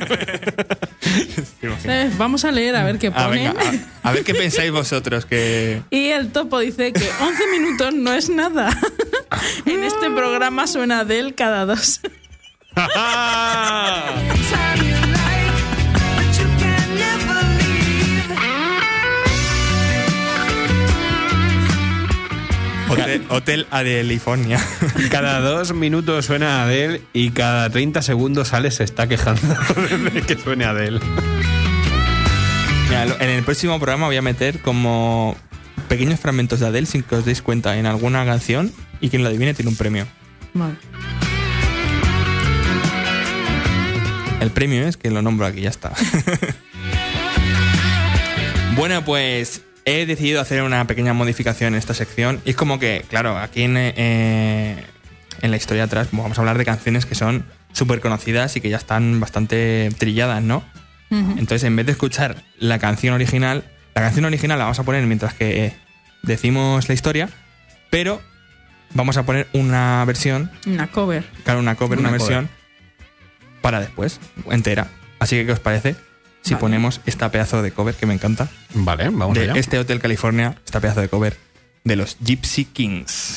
Speaker 3: Eh, Vamos a leer a ver qué
Speaker 1: Ah,
Speaker 3: ponen.
Speaker 1: venga, a, a ver qué pensáis vosotros que...
Speaker 3: Y el topo dice que once minutos no es nada. En este programa suena Adele cada dos.
Speaker 6: Time you like, but you can never leave.
Speaker 1: Hotel, Hotel Adelifornia.
Speaker 2: Cada dos minutos suena Adele y cada treinta segundos Alex se está quejando de que suene Adele.
Speaker 1: Mira, lo- en el próximo programa voy a meter como pequeños fragmentos de Adele sin que os deis cuenta en alguna canción y quien lo adivine tiene un premio.
Speaker 3: Vale.
Speaker 1: El premio es que lo nombro aquí, ya está. Bueno, pues he decidido hacer una pequeña modificación en esta sección. Y es como que, claro, aquí en, eh, en la historia atrás pues vamos a hablar de canciones que son súper conocidas y que ya están bastante trilladas, ¿no?
Speaker 3: Ujú.
Speaker 1: Entonces, en vez de escuchar la canción original, la canción original la vamos a poner mientras que eh, decimos la historia, pero vamos a poner una versión,
Speaker 3: Una cover.
Speaker 1: claro, una cover, una,
Speaker 2: Una cover.
Speaker 1: versión para después, entera. Así que, ¿qué os parece si
Speaker 3: Vale.
Speaker 1: ponemos esta pedazo de cover que me encanta?
Speaker 2: Vale, vamos
Speaker 1: De
Speaker 2: allá.
Speaker 1: este Hotel California, esta pedazo de cover de los Gypsy Kings.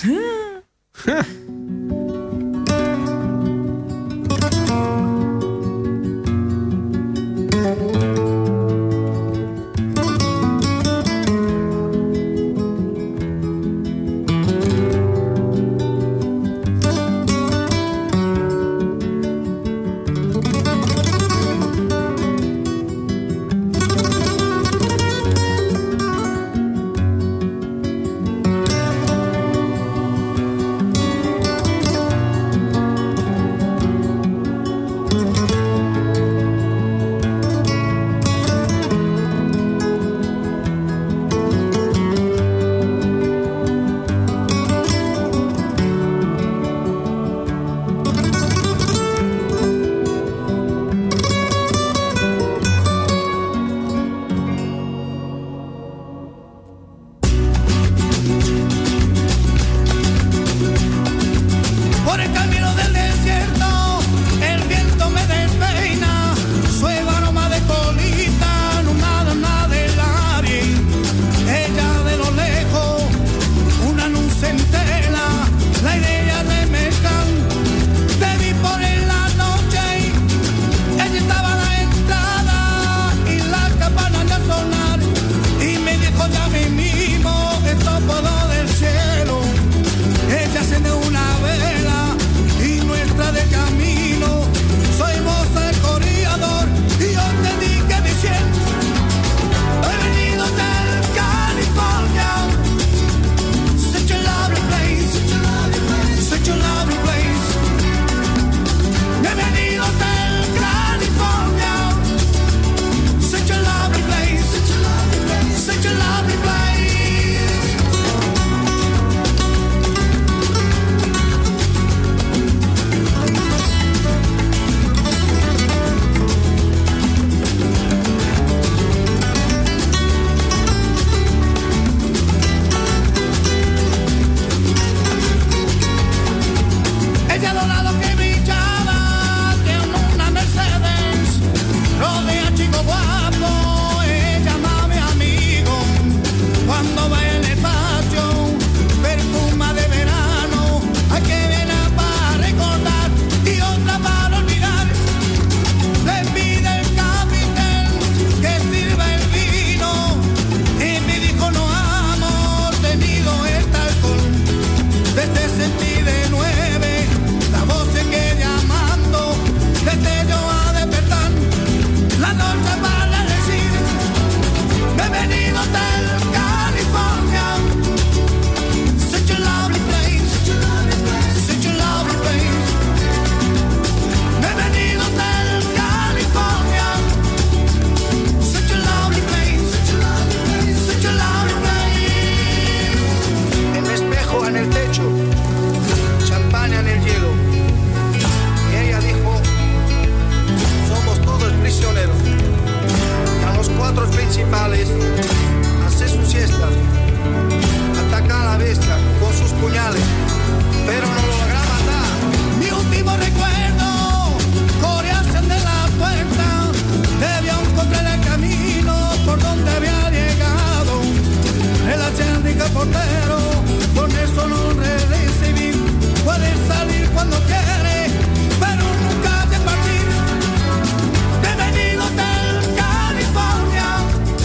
Speaker 7: cuatro principales, hace su siesta, ataca a la bestia con sus puñales, pero no logra matar.
Speaker 5: Mi último recuerdo, corearse de la puerta, debía encontrar el camino por donde había llegado. El acérdico portero, con eso no recibí. Puede salir cuando quiere, pero nunca de partir. Bienvenido del California.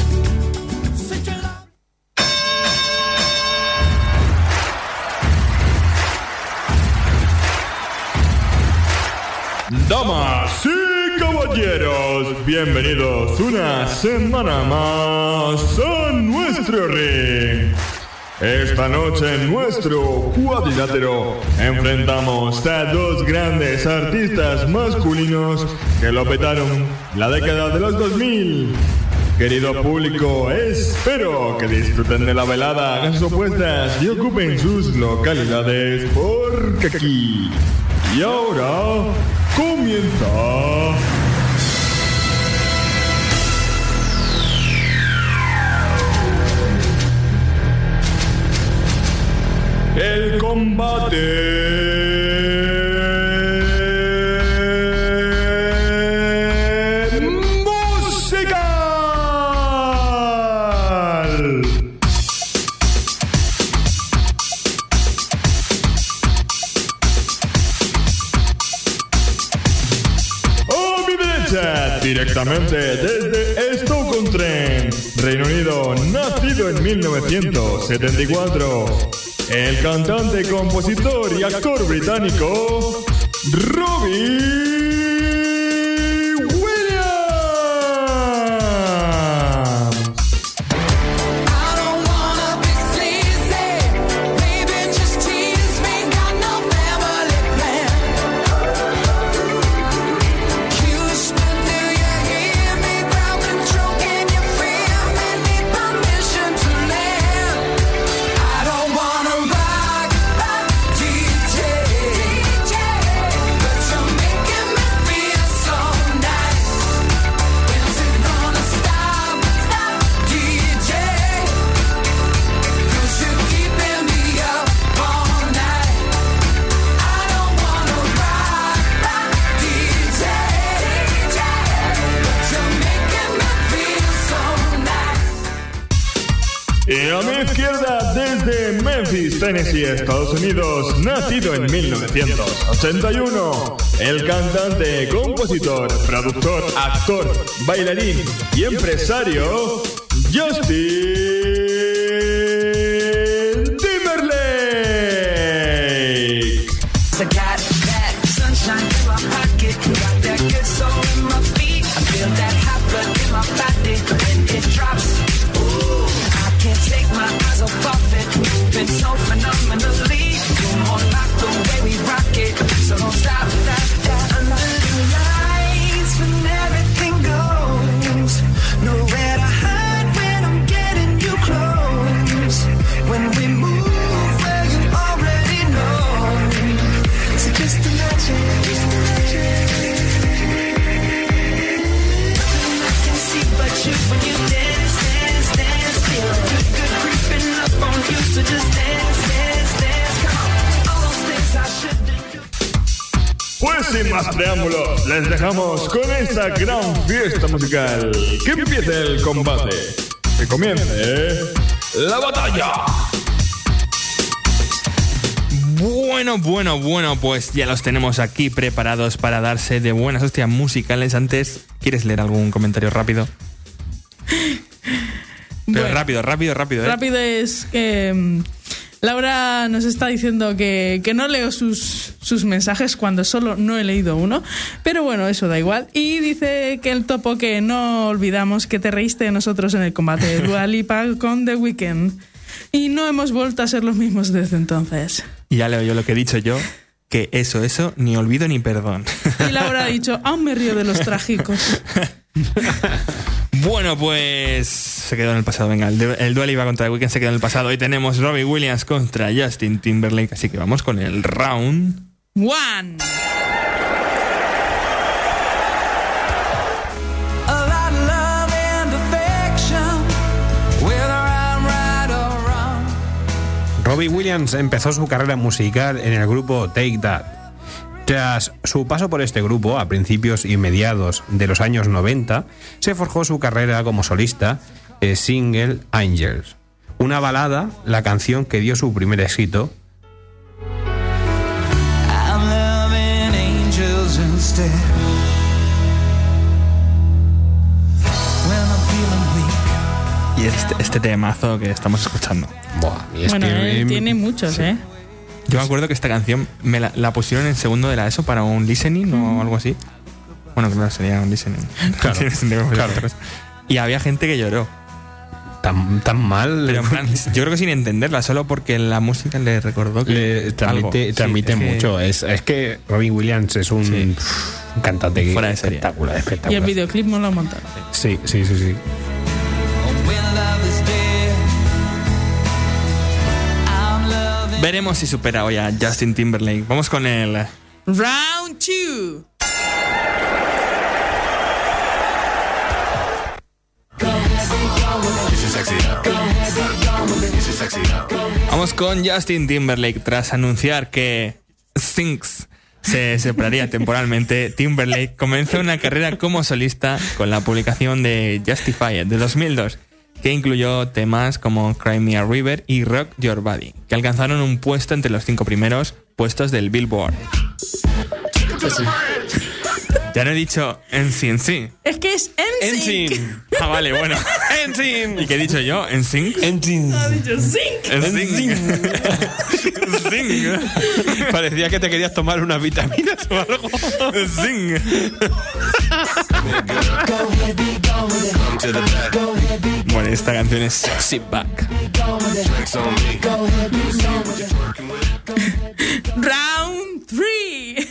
Speaker 8: Damas y caballeros, bienvenidos una semana más a nuestro ring. Esta noche en nuestro cuadrilátero enfrentamos a dos grandes artistas masculinos que lo petaron la década de los dos mil. Querido público, espero que disfruten de la velada, hagan sus apuestas y ocupen sus localidades porque aquí y ahora comienza el combate musical. A mi derecha, directamente desde Stoke-on-Trent, Reino Unido, nacido en mil novecientos setenta y cuatro. El cantante, compositor y actor británico Robbie Williams.
Speaker 6: I don't wanna be sleazy, baby, just tease me. Got no family plan. Houston, do you hear me? Growling, choking, you feel me? Need permission to land. I don't wanna rock, rock, D J, D J, but you're making me feel so nice. When's it gonna stop, stop, D J? 'Cause you're keeping me up all night. I don't wanna rock, rock, D J, D J, but you're making me feel so nice.
Speaker 8: Y a mi izquierda, desde Memphis, Tennessee, Estados Unidos, nacido en mil novecientos ochenta y uno, el cantante, compositor, productor, actor, bailarín y empresario, Justin Timberlake.
Speaker 6: I got that sunshine in my pocket, got that good soul in my feet. I feel that hot blood in my body when it drops. Ooh, I can't take my eyes off of it. Moving so phenomenally. You're more like the way we rock it. So don't stop that, that. Under the lights when everything goes. Nowhere to hide when I'm getting you close. When we move where you already know. So just imagine, just imagine. Nothing I can see but you when you dance, dance, dance. Feel good, good creeping up on you. So just dance, dance, dance. Come on, all those things I shouldn't do.
Speaker 8: Pues sin más preámbulos, les dejamos con esta gran fiesta musical. Que empiece el combate. Que comience la batalla.
Speaker 1: Bueno, bueno, bueno, pues ya los tenemos aquí preparados para darse de buenas hostias musicales. Antes, ¿quieres leer algún comentario rápido? Pero
Speaker 3: Bueno.
Speaker 1: rápido, rápido, rápido, ¿eh?
Speaker 3: Rápido es que mm, Laura nos está diciendo que, que no leo sus, sus mensajes cuando solo no he leído uno, pero bueno, eso da igual. Y dice que el topo que no olvidamos que te reíste de nosotros en el combate de Dua Lipa con The Weeknd y no hemos vuelto a ser los mismos desde entonces.
Speaker 1: Y ya leo yo lo que he dicho yo, que eso, eso, ni olvido ni perdón.
Speaker 3: Y Laura ha dicho, aún me río de los trágicos.
Speaker 1: Bueno, pues se quedó en el pasado. Venga, el, el Dua Lipa contra The Weeknd se quedó en el pasado. Hoy tenemos Robbie Williams contra Justin Timberlake, así que vamos con el round
Speaker 3: One.
Speaker 6: A lot of love and affection.
Speaker 2: Robbie Williams empezó su carrera musical en el grupo Take That. Tras su paso por este grupo, a principios y mediados de los años noventa, se forjó su carrera como solista, eh, single Angels. Una balada, la canción que dio su primer éxito.
Speaker 6: I'm loving angels instead. When I'm feeling weak.
Speaker 1: Y este, este temazo que estamos escuchando.
Speaker 2: Buah, y es
Speaker 3: Bueno,
Speaker 2: que,
Speaker 3: él tiene muchos, ¿eh?
Speaker 1: Yo me acuerdo que esta canción me la, la pusieron en segundo de la ESO para un listening o algo así. Bueno, claro, sería un listening.
Speaker 2: Claro,
Speaker 1: Tiene sentido como
Speaker 2: claro.
Speaker 1: otra cosa. Y había gente que lloró.
Speaker 2: tan, tan mal.
Speaker 1: Pero en plan, yo creo que sin entenderla, solo porque la música le recordó que
Speaker 2: le transmite,
Speaker 1: algo.
Speaker 2: transmite
Speaker 1: Sí, es que-
Speaker 2: mucho. Es, es que Robin Williams es un,
Speaker 1: Sí.
Speaker 2: pff, un cantante
Speaker 1: Fuera de serie.
Speaker 2: espectacular,
Speaker 3: Y el
Speaker 2: espectacular.
Speaker 3: videoclip mola un montón.
Speaker 2: Sí, sí, sí, sí.
Speaker 6: When love is dead, I'm loving.
Speaker 1: Veremos si supera hoy a Justin Timberlake. Vamos con el...
Speaker 3: Round two.
Speaker 1: Vamos con Justin Timberlake. Tras anunciar que Stinks se separaría temporalmente, Timberlake comenzó una carrera como solista con la publicación de Justified de dos mil dos, que incluyó temas como Cry Me a River y Rock Your Body, que alcanzaron un puesto entre los cinco primeros puestos del Billboard. Ya no he dicho N C N C.
Speaker 3: Es que es N Sync.
Speaker 2: Ensign.
Speaker 1: Ah, vale, bueno. ¿Y qué he dicho yo? ¿N Sync?
Speaker 2: Ensign.
Speaker 3: Ha dicho Sync.
Speaker 1: N Sync.
Speaker 2: Parecía que te querías tomar unas vitaminas o algo.
Speaker 1: Zing. Bueno, esta canción es Sexy Back.
Speaker 3: Round three.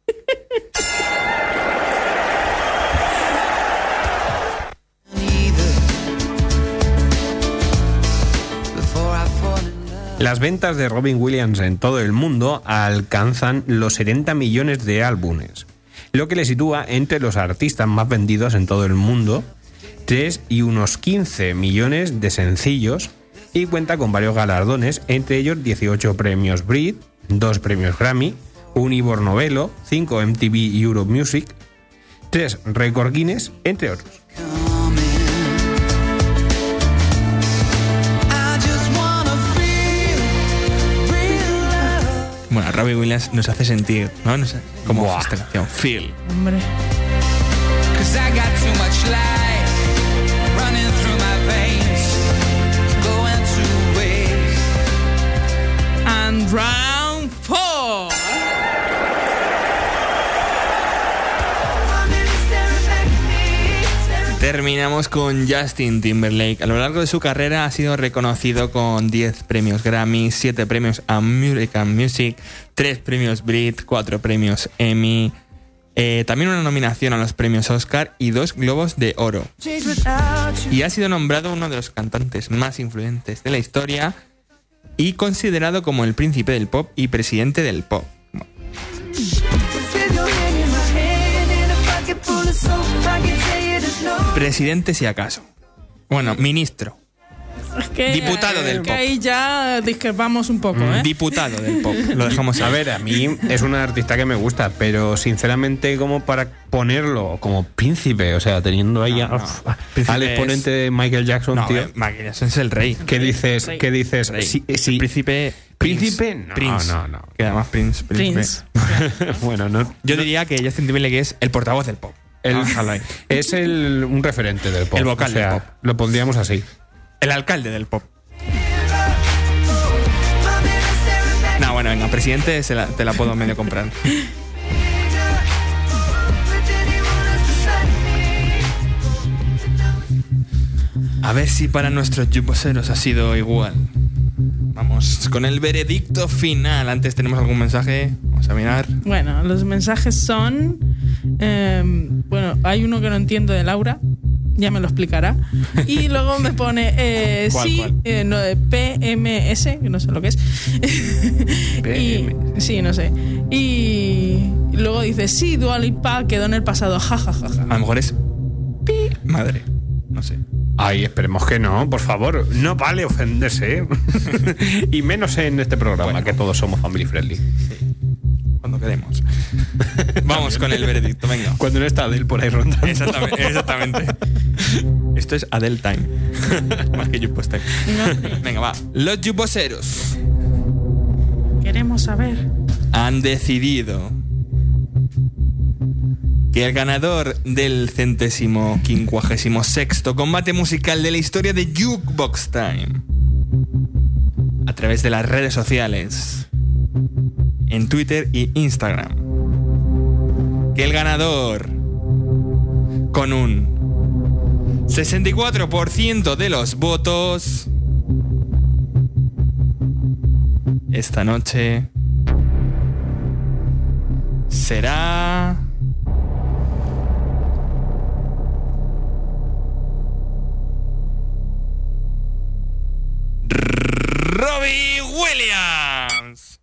Speaker 6: Before I fall in love.
Speaker 2: Las ventas de Robin Williams en todo el mundo alcanzan los setenta millones de álbumes, lo que le sitúa entre los artistas más vendidos en todo el mundo, tres y unos quince millones de sencillos, y cuenta con varios galardones, entre ellos dieciocho premios Brit, dos premios Grammy, un Ivor Novello, cinco M T V Europe Music, tres Record Guinness, entre otros.
Speaker 6: I just wanna feel real love.
Speaker 1: Bueno, Robbie Williams nos hace sentir, ¿no? Nos- como
Speaker 2: Buah.
Speaker 1: esta canción, Feel.
Speaker 3: Hombre.
Speaker 6: Cause I got too much life running through my veins, going to waste.
Speaker 3: And round four.
Speaker 1: Terminamos con Justin Timberlake. A lo largo de su carrera ha sido reconocido con diez premios Grammy, siete premios American Music, tres premios Brit, cuatro premios Emmy, eh, también una nominación a los premios Oscar y dos Globos de Oro. Y ha sido nombrado uno de los cantantes más influyentes de la historia y considerado como el príncipe del pop y presidente del pop. Presidente si acaso. Bueno, ministro.
Speaker 3: Es que,
Speaker 1: Diputado del
Speaker 3: que
Speaker 1: pop.
Speaker 3: ahí ya discrepamos un poco, ¿eh?
Speaker 1: Diputado del pop. Lo dejamos
Speaker 2: A
Speaker 1: ahí.
Speaker 2: ver, a mí es un artista que me gusta, pero sinceramente como para ponerlo como príncipe, o sea, teniendo ahí
Speaker 1: No,
Speaker 2: a-
Speaker 1: no.
Speaker 2: a-
Speaker 1: Príncipe
Speaker 2: al exponente de Michael Jackson,
Speaker 1: No,
Speaker 2: tío.
Speaker 1: eh, Michael Jackson es el rey.
Speaker 2: ¿Qué dices?
Speaker 3: Rey.
Speaker 2: ¿Qué dices?
Speaker 1: Rey.
Speaker 2: Sí,
Speaker 1: El
Speaker 2: sí.
Speaker 1: príncipe.
Speaker 2: ¿Príncipe?
Speaker 1: Prince.
Speaker 2: No,
Speaker 1: Prince.
Speaker 2: no, no.
Speaker 1: Queda más Prince. príncipe.
Speaker 3: Prince.
Speaker 2: Bueno, no.
Speaker 1: Yo diría que Justin Timberlake es el portavoz del pop.
Speaker 2: El-
Speaker 1: Déjalo ahí.
Speaker 2: es el, un referente del pop.
Speaker 1: El vocal
Speaker 2: o sea,
Speaker 1: del pop.
Speaker 2: Lo pondríamos así.
Speaker 1: El alcalde del pop. No, bueno, venga, presidente se la- te la puedo medio comprar. A ver si para nuestros yuposeros ha sido igual. Vamos con el veredicto final. Antes tenemos algún mensaje. Vamos a mirar.
Speaker 3: Bueno, los mensajes son... eh, bueno, hay uno que no entiendo de Laura. Ya me lo explicará. Y luego me pone... Eh,
Speaker 1: ¿Cuál,
Speaker 3: sí,
Speaker 1: cuál?
Speaker 3: eh, no, eh, P M S, que no sé lo que es. y, sí, no sé. Y luego dice, sí, Dua Lipa quedó en el pasado. Ja, ja, ja, ja.
Speaker 1: A lo mejor es... pi- Madre. No sé.
Speaker 2: Ay, esperemos que no, por favor. No vale ofenderse, ¿eh? Y menos en este programa,
Speaker 1: Bueno.
Speaker 2: que todos somos family friendly.
Speaker 1: Cuando queremos. Vamos con el veredicto, venga.
Speaker 2: Cuando no está Adele por ahí rondando.
Speaker 1: Exactamente. exactamente. Esto es Adele Time. Más que Jukebox Time. Venga, va. Los Juposeros
Speaker 3: Queremos saber.
Speaker 1: han decidido que el ganador del centésimo quincuagésimo sexto combate musical de la historia de Jukebox Time, a través de las redes sociales, en Twitter y Instagram, que el ganador, con un sesenta y cuatro por ciento de los votos, esta noche será Robbie Williams.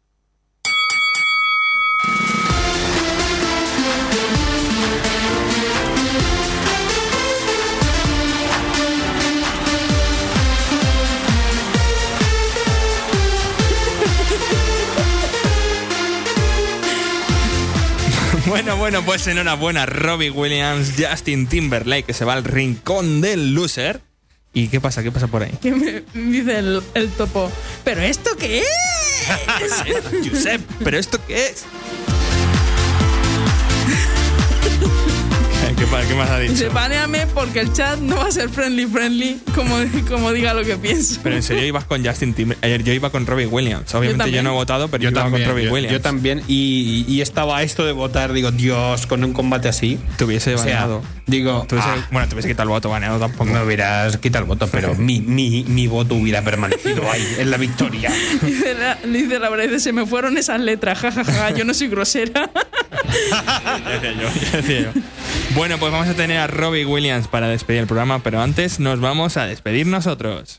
Speaker 1: Bueno, bueno, pues enhorabuena, Robbie Williams. Justin Timberlake, que se va al rincón del loser. ¿Y qué pasa? ¿Qué pasa por ahí?
Speaker 3: Que me dice el, el topo. ¿Pero esto qué es?
Speaker 1: Josep, ¿pero esto qué es? ¿Qué, pa- qué más ha
Speaker 3: Dice,
Speaker 1: dicho?
Speaker 3: baneame porque el chat no va a ser friendly friendly como, como diga lo que pienso.
Speaker 1: Pero en serio ibas con Justin Timberlake. Ayer yo iba con Robbie Williams. Obviamente yo,
Speaker 3: también.
Speaker 1: no he votado, pero yo, iba con Robbie
Speaker 2: yo,
Speaker 1: Williams.
Speaker 2: yo también. Y, y estaba esto de votar, digo, Dios, con un combate así.
Speaker 1: Te hubiese
Speaker 2: O sea,
Speaker 1: baneado.
Speaker 2: digo,
Speaker 1: Te hubiese-
Speaker 2: ah,
Speaker 1: Bueno, te hubiese quitado el voto, baneado tampoco.
Speaker 2: me hubieras quitado el voto, pero mi, mi, mi voto hubiera permanecido ahí, en la victoria.
Speaker 3: Dice la, dice la verdad, se me fueron esas letras, jajaja, yo no soy grosera.
Speaker 1: Ya decía yo, ya decía yo. Bueno, pues vamos a tener a Robbie Williams para despedir el programa, pero antes nos vamos a despedir nosotros.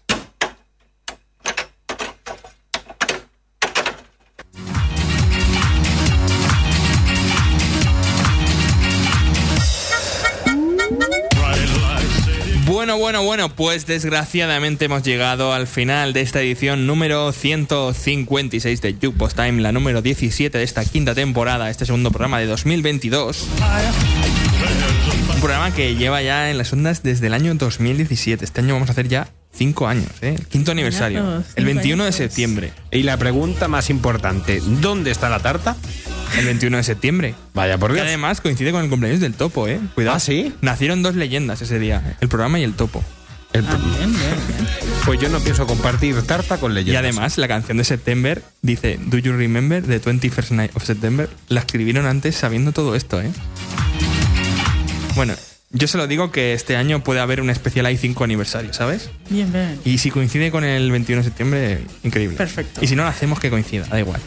Speaker 1: Bueno, bueno, bueno, pues desgraciadamente hemos llegado al final de esta edición número ciento cincuenta y seis de Jukebox Time, la número diecisiete de esta quinta temporada, este segundo programa de dos mil veintidós. Un programa que lleva ya en las ondas desde el año dos mil diecisiete. Este año vamos a hacer ya cinco años, ¿eh? El quinto aniversario.
Speaker 3: Añazos,
Speaker 1: El
Speaker 3: cinco
Speaker 1: veintiuno de
Speaker 3: añazos.
Speaker 1: septiembre.
Speaker 2: Y la pregunta más importante, ¿dónde está la tarta?
Speaker 1: El veintiuno de septiembre.
Speaker 2: Vaya por
Speaker 1: Que
Speaker 2: Dios.
Speaker 1: además coincide con el cumpleaños del Topo, ¿eh? Cuidado.
Speaker 2: ¿Ah, sí?
Speaker 1: Nacieron dos leyendas ese día, el programa y el Topo.
Speaker 2: El-
Speaker 3: Ah, bien, bien, bien.
Speaker 2: Pues yo no pienso compartir tarta con leyendas.
Speaker 1: Y además, la canción de September dice Do you remember the twenty-first night of September? La escribieron antes sabiendo todo esto, ¿eh? Bueno, yo se lo digo que este año puede haber un especial ahí cinco aniversario, ¿sabes?
Speaker 3: Bien, bien.
Speaker 1: Y si coincide con el veintiuno de septiembre, increíble.
Speaker 3: Perfecto.
Speaker 1: Y si no, lo hacemos que coincida, da igual.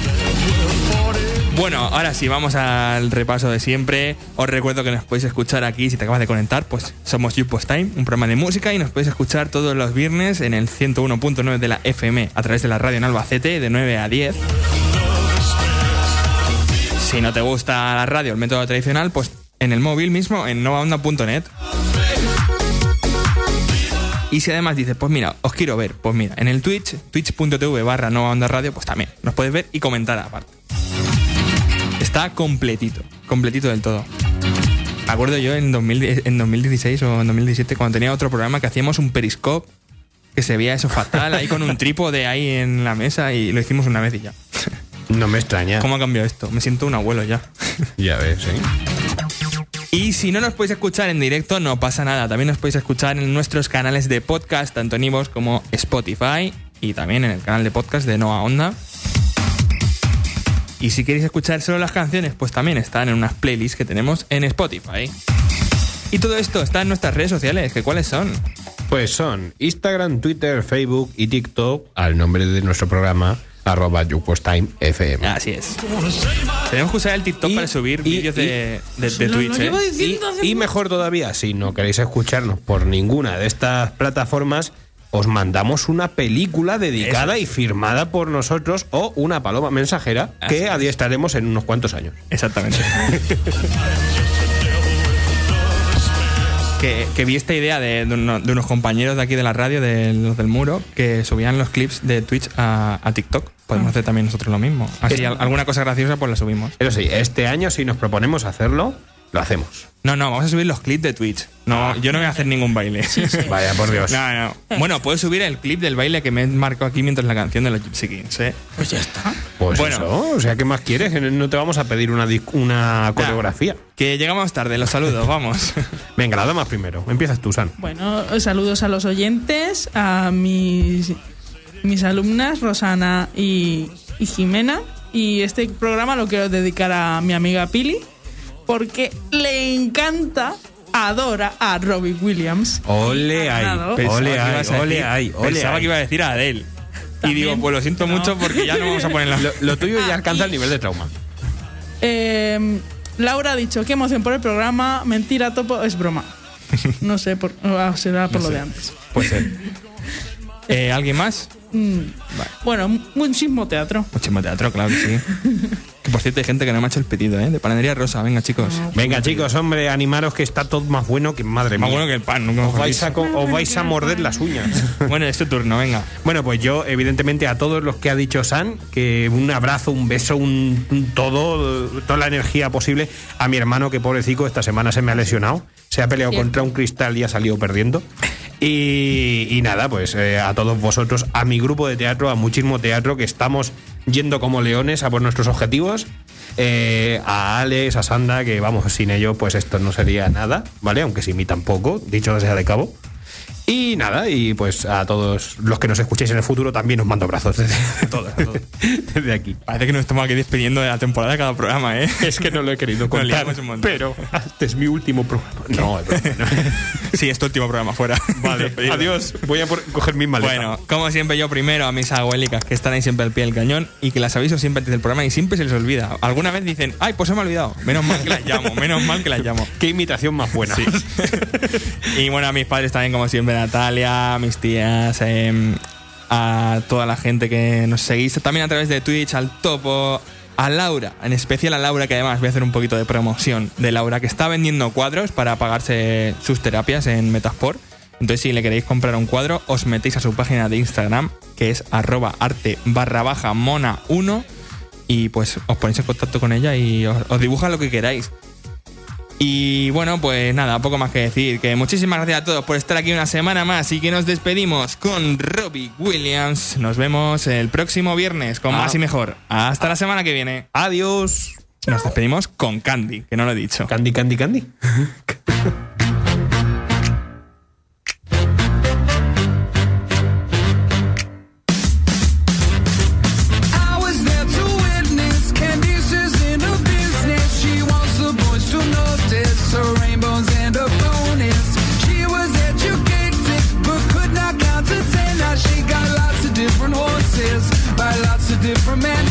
Speaker 1: Bueno, ahora sí, vamos al repaso de siempre. Os recuerdo que nos podéis escuchar aquí, si te acabas de conectar, pues somos Jukebox Time, un programa de música, y nos podéis escuchar todos los viernes en el ciento uno punto nueve de la F M a través de la radio en Albacete, de nueve a diez. Si no te gusta la radio, el método tradicional, pues en el móvil mismo, en novaonda punto net. Y si además dices, pues mira, os quiero ver, pues mira, en el Twitch, twitch.tv barra Nova Onda Radio, pues también nos podéis ver y comentar aparte. Está completito, completito del todo. Me acuerdo yo en, dos mil diez en dos mil dieciséis o en dos mil diecisiete, cuando tenía otro programa que hacíamos un periscope, que se veía eso fatal, ahí con un trípode ahí en la mesa, y lo hicimos una vez y ya.
Speaker 2: No me extraña.
Speaker 1: ¿Cómo ha cambiado esto? Me siento un abuelo ya.
Speaker 2: Ya ves, ¿eh?
Speaker 1: Y si no nos podéis escuchar en directo, no pasa nada. También nos podéis escuchar en nuestros canales de podcast, tanto en iVoox como Spotify, y también en el canal de podcast de Nova Onda. Y si queréis escuchar solo las canciones, pues también están en unas playlists que tenemos en Spotify. Y todo esto está en nuestras redes sociales, ¿que cuáles son?
Speaker 2: Pues son Instagram, Twitter, Facebook y TikTok, al nombre de nuestro programa, arroba Jukebox Time F M.
Speaker 1: Así es. Tenemos que usar el TikTok
Speaker 2: Y-
Speaker 1: para subir
Speaker 2: y-
Speaker 1: vídeos de, de, de
Speaker 3: Lo-
Speaker 1: Twitch,
Speaker 3: lo
Speaker 1: ¿eh?
Speaker 3: llevo
Speaker 2: Y,
Speaker 3: diciendo hace
Speaker 2: y mejor todavía, si no queréis escucharnos por ninguna de estas plataformas, os mandamos una película dedicada
Speaker 1: Eso.
Speaker 2: y firmada por nosotros, o una paloma mensajera
Speaker 1: Así
Speaker 2: que
Speaker 1: es.
Speaker 2: adiestraremos en unos cuantos años.
Speaker 1: Exactamente. que, que vi esta idea de, de, uno- de unos compañeros de aquí de la radio, de los del muro, que subían los clips de Twitch a, a TikTok. Podemos hacer también nosotros lo mismo. Así,
Speaker 2: Es-
Speaker 1: al- alguna cosa graciosa, pues la subimos.
Speaker 2: Eso sí, este año si nos proponemos hacerlo, lo hacemos.
Speaker 1: No, no, vamos a subir los clips de Twitch. No, yo no voy a hacer ningún baile.
Speaker 2: Vaya, por Dios.
Speaker 1: No, no. Bueno, puedo subir el clip del baile que me marcó aquí mientras la canción de los Gypsy Kings, ¿eh?
Speaker 3: Pues ya está.
Speaker 2: Pues
Speaker 1: Bueno.
Speaker 2: eso, o sea, ¿qué más quieres? Que No te vamos a pedir una, dis- una coreografía.
Speaker 1: Que llegamos tarde, los saludos, vamos.
Speaker 2: Venga, la damas primero. Empiezas tú, San.
Speaker 3: Bueno, saludos a los oyentes, a mis, mis alumnas, Rosana y, y Jimena. Y este programa lo quiero dedicar a mi amiga Pili, porque le encanta, adora a Robbie Williams.
Speaker 2: Ole ahí,
Speaker 3: ganado.
Speaker 1: Pensaba
Speaker 2: ole
Speaker 1: que ibas
Speaker 2: ahí,
Speaker 1: a
Speaker 2: ole
Speaker 1: decir-
Speaker 2: ahí, ole
Speaker 1: Pensaba
Speaker 2: ahí.
Speaker 1: que iba a decir a Adele. Y
Speaker 3: También.
Speaker 1: digo, pues lo siento
Speaker 3: No.
Speaker 1: mucho porque ya no vamos a poner la...
Speaker 2: Lo, lo tuyo ya
Speaker 3: Ah,
Speaker 2: alcanza
Speaker 3: y-
Speaker 2: el nivel de trauma.
Speaker 3: Eh, Laura ha dicho, qué emoción por el programa, mentira, topo, es broma. No sé, por, ah, será por lo de antes.
Speaker 1: Puede ser. Eh, ¿Alguien más?
Speaker 3: Mm. Bueno, muchísimo teatro.
Speaker 1: Muchísimo teatro, claro que sí. Que por cierto hay gente que no me ha hecho el pedido, ¿eh? De panadería rosa, venga chicos.
Speaker 2: Venga, chicos, hombre, animaros que está todo más bueno que madre mía.
Speaker 1: Más bueno que el pan, nunca
Speaker 2: os
Speaker 1: mejor
Speaker 2: vais, a,
Speaker 1: dicho.
Speaker 2: co- os vais a morder las uñas.
Speaker 1: Bueno, es tu turno, venga.
Speaker 2: Bueno, pues yo, evidentemente, a todos los que ha dicho San, que un abrazo, un beso, un, un todo, toda la energía posible. A mi hermano, que pobrecito, esta semana se me ha lesionado. Se ha peleado
Speaker 3: Cierto.
Speaker 2: contra un cristal y ha salido perdiendo. Y, y nada, pues eh, a todos vosotros, a mi grupo de teatro, a muchísimo teatro, que estamos yendo como leones a por nuestros objetivos. Eh, a Alex, a Sanda, que vamos, sin ello, pues esto no sería nada, ¿vale? Aunque sin mí tampoco, dicho sea de cabo. Y nada, y pues a todos los que nos escuchéis en el futuro también os mando abrazos desde, a todos, a todos, desde aquí.
Speaker 1: Parece que nos estamos aquí despidiendo de la temporada de cada programa, ¿eh?
Speaker 2: Es que no lo he querido
Speaker 1: Nos
Speaker 2: contar,
Speaker 1: liamos un montón.
Speaker 2: pero este es mi último programa. No, es broma, no.
Speaker 1: Sí, es tu último programa fuera.
Speaker 2: Vale,
Speaker 1: Despedido.
Speaker 2: adiós. Voy a por- coger mis maletas.
Speaker 1: Bueno, como siempre yo primero a mis abuelicas que están ahí siempre al pie del cañón y que las aviso siempre antes del programa y siempre se les olvida. Alguna vez dicen, ay, pues se me ha olvidado. Menos mal que las llamo, menos mal que las llamo.
Speaker 2: Qué imitación más buena.
Speaker 1: Sí. Y bueno, a mis padres también, como siempre, Natalia, a mis tías, eh, a toda la gente que nos seguís también a través de Twitch, al Topo, a Laura, en especial a Laura, que además voy a hacer un poquito de promoción de Laura, que está vendiendo cuadros para pagarse sus terapias en Metasport. Entonces, si le queréis comprar un cuadro, os metéis a su página de Instagram, que es arroba arte barra baja mona uno, y pues os ponéis en contacto con ella y os, os dibuja lo que queráis. Y bueno, pues nada, poco más que decir. Que muchísimas gracias a todos por estar aquí una semana más y que nos despedimos con Robbie Williams. Nos vemos el próximo viernes con
Speaker 2: Ah.
Speaker 1: más y mejor. Hasta la semana que viene.
Speaker 2: Adiós.
Speaker 1: Nos despedimos con Candy, que no lo he dicho.
Speaker 2: Candy, Candy, Candy.
Speaker 5: I was there to witness Candice's in her business. She wants the boys to notice her rainbows and her bonus. She was educated but could not count to ten. Now she got lots of different horses by lots of different men.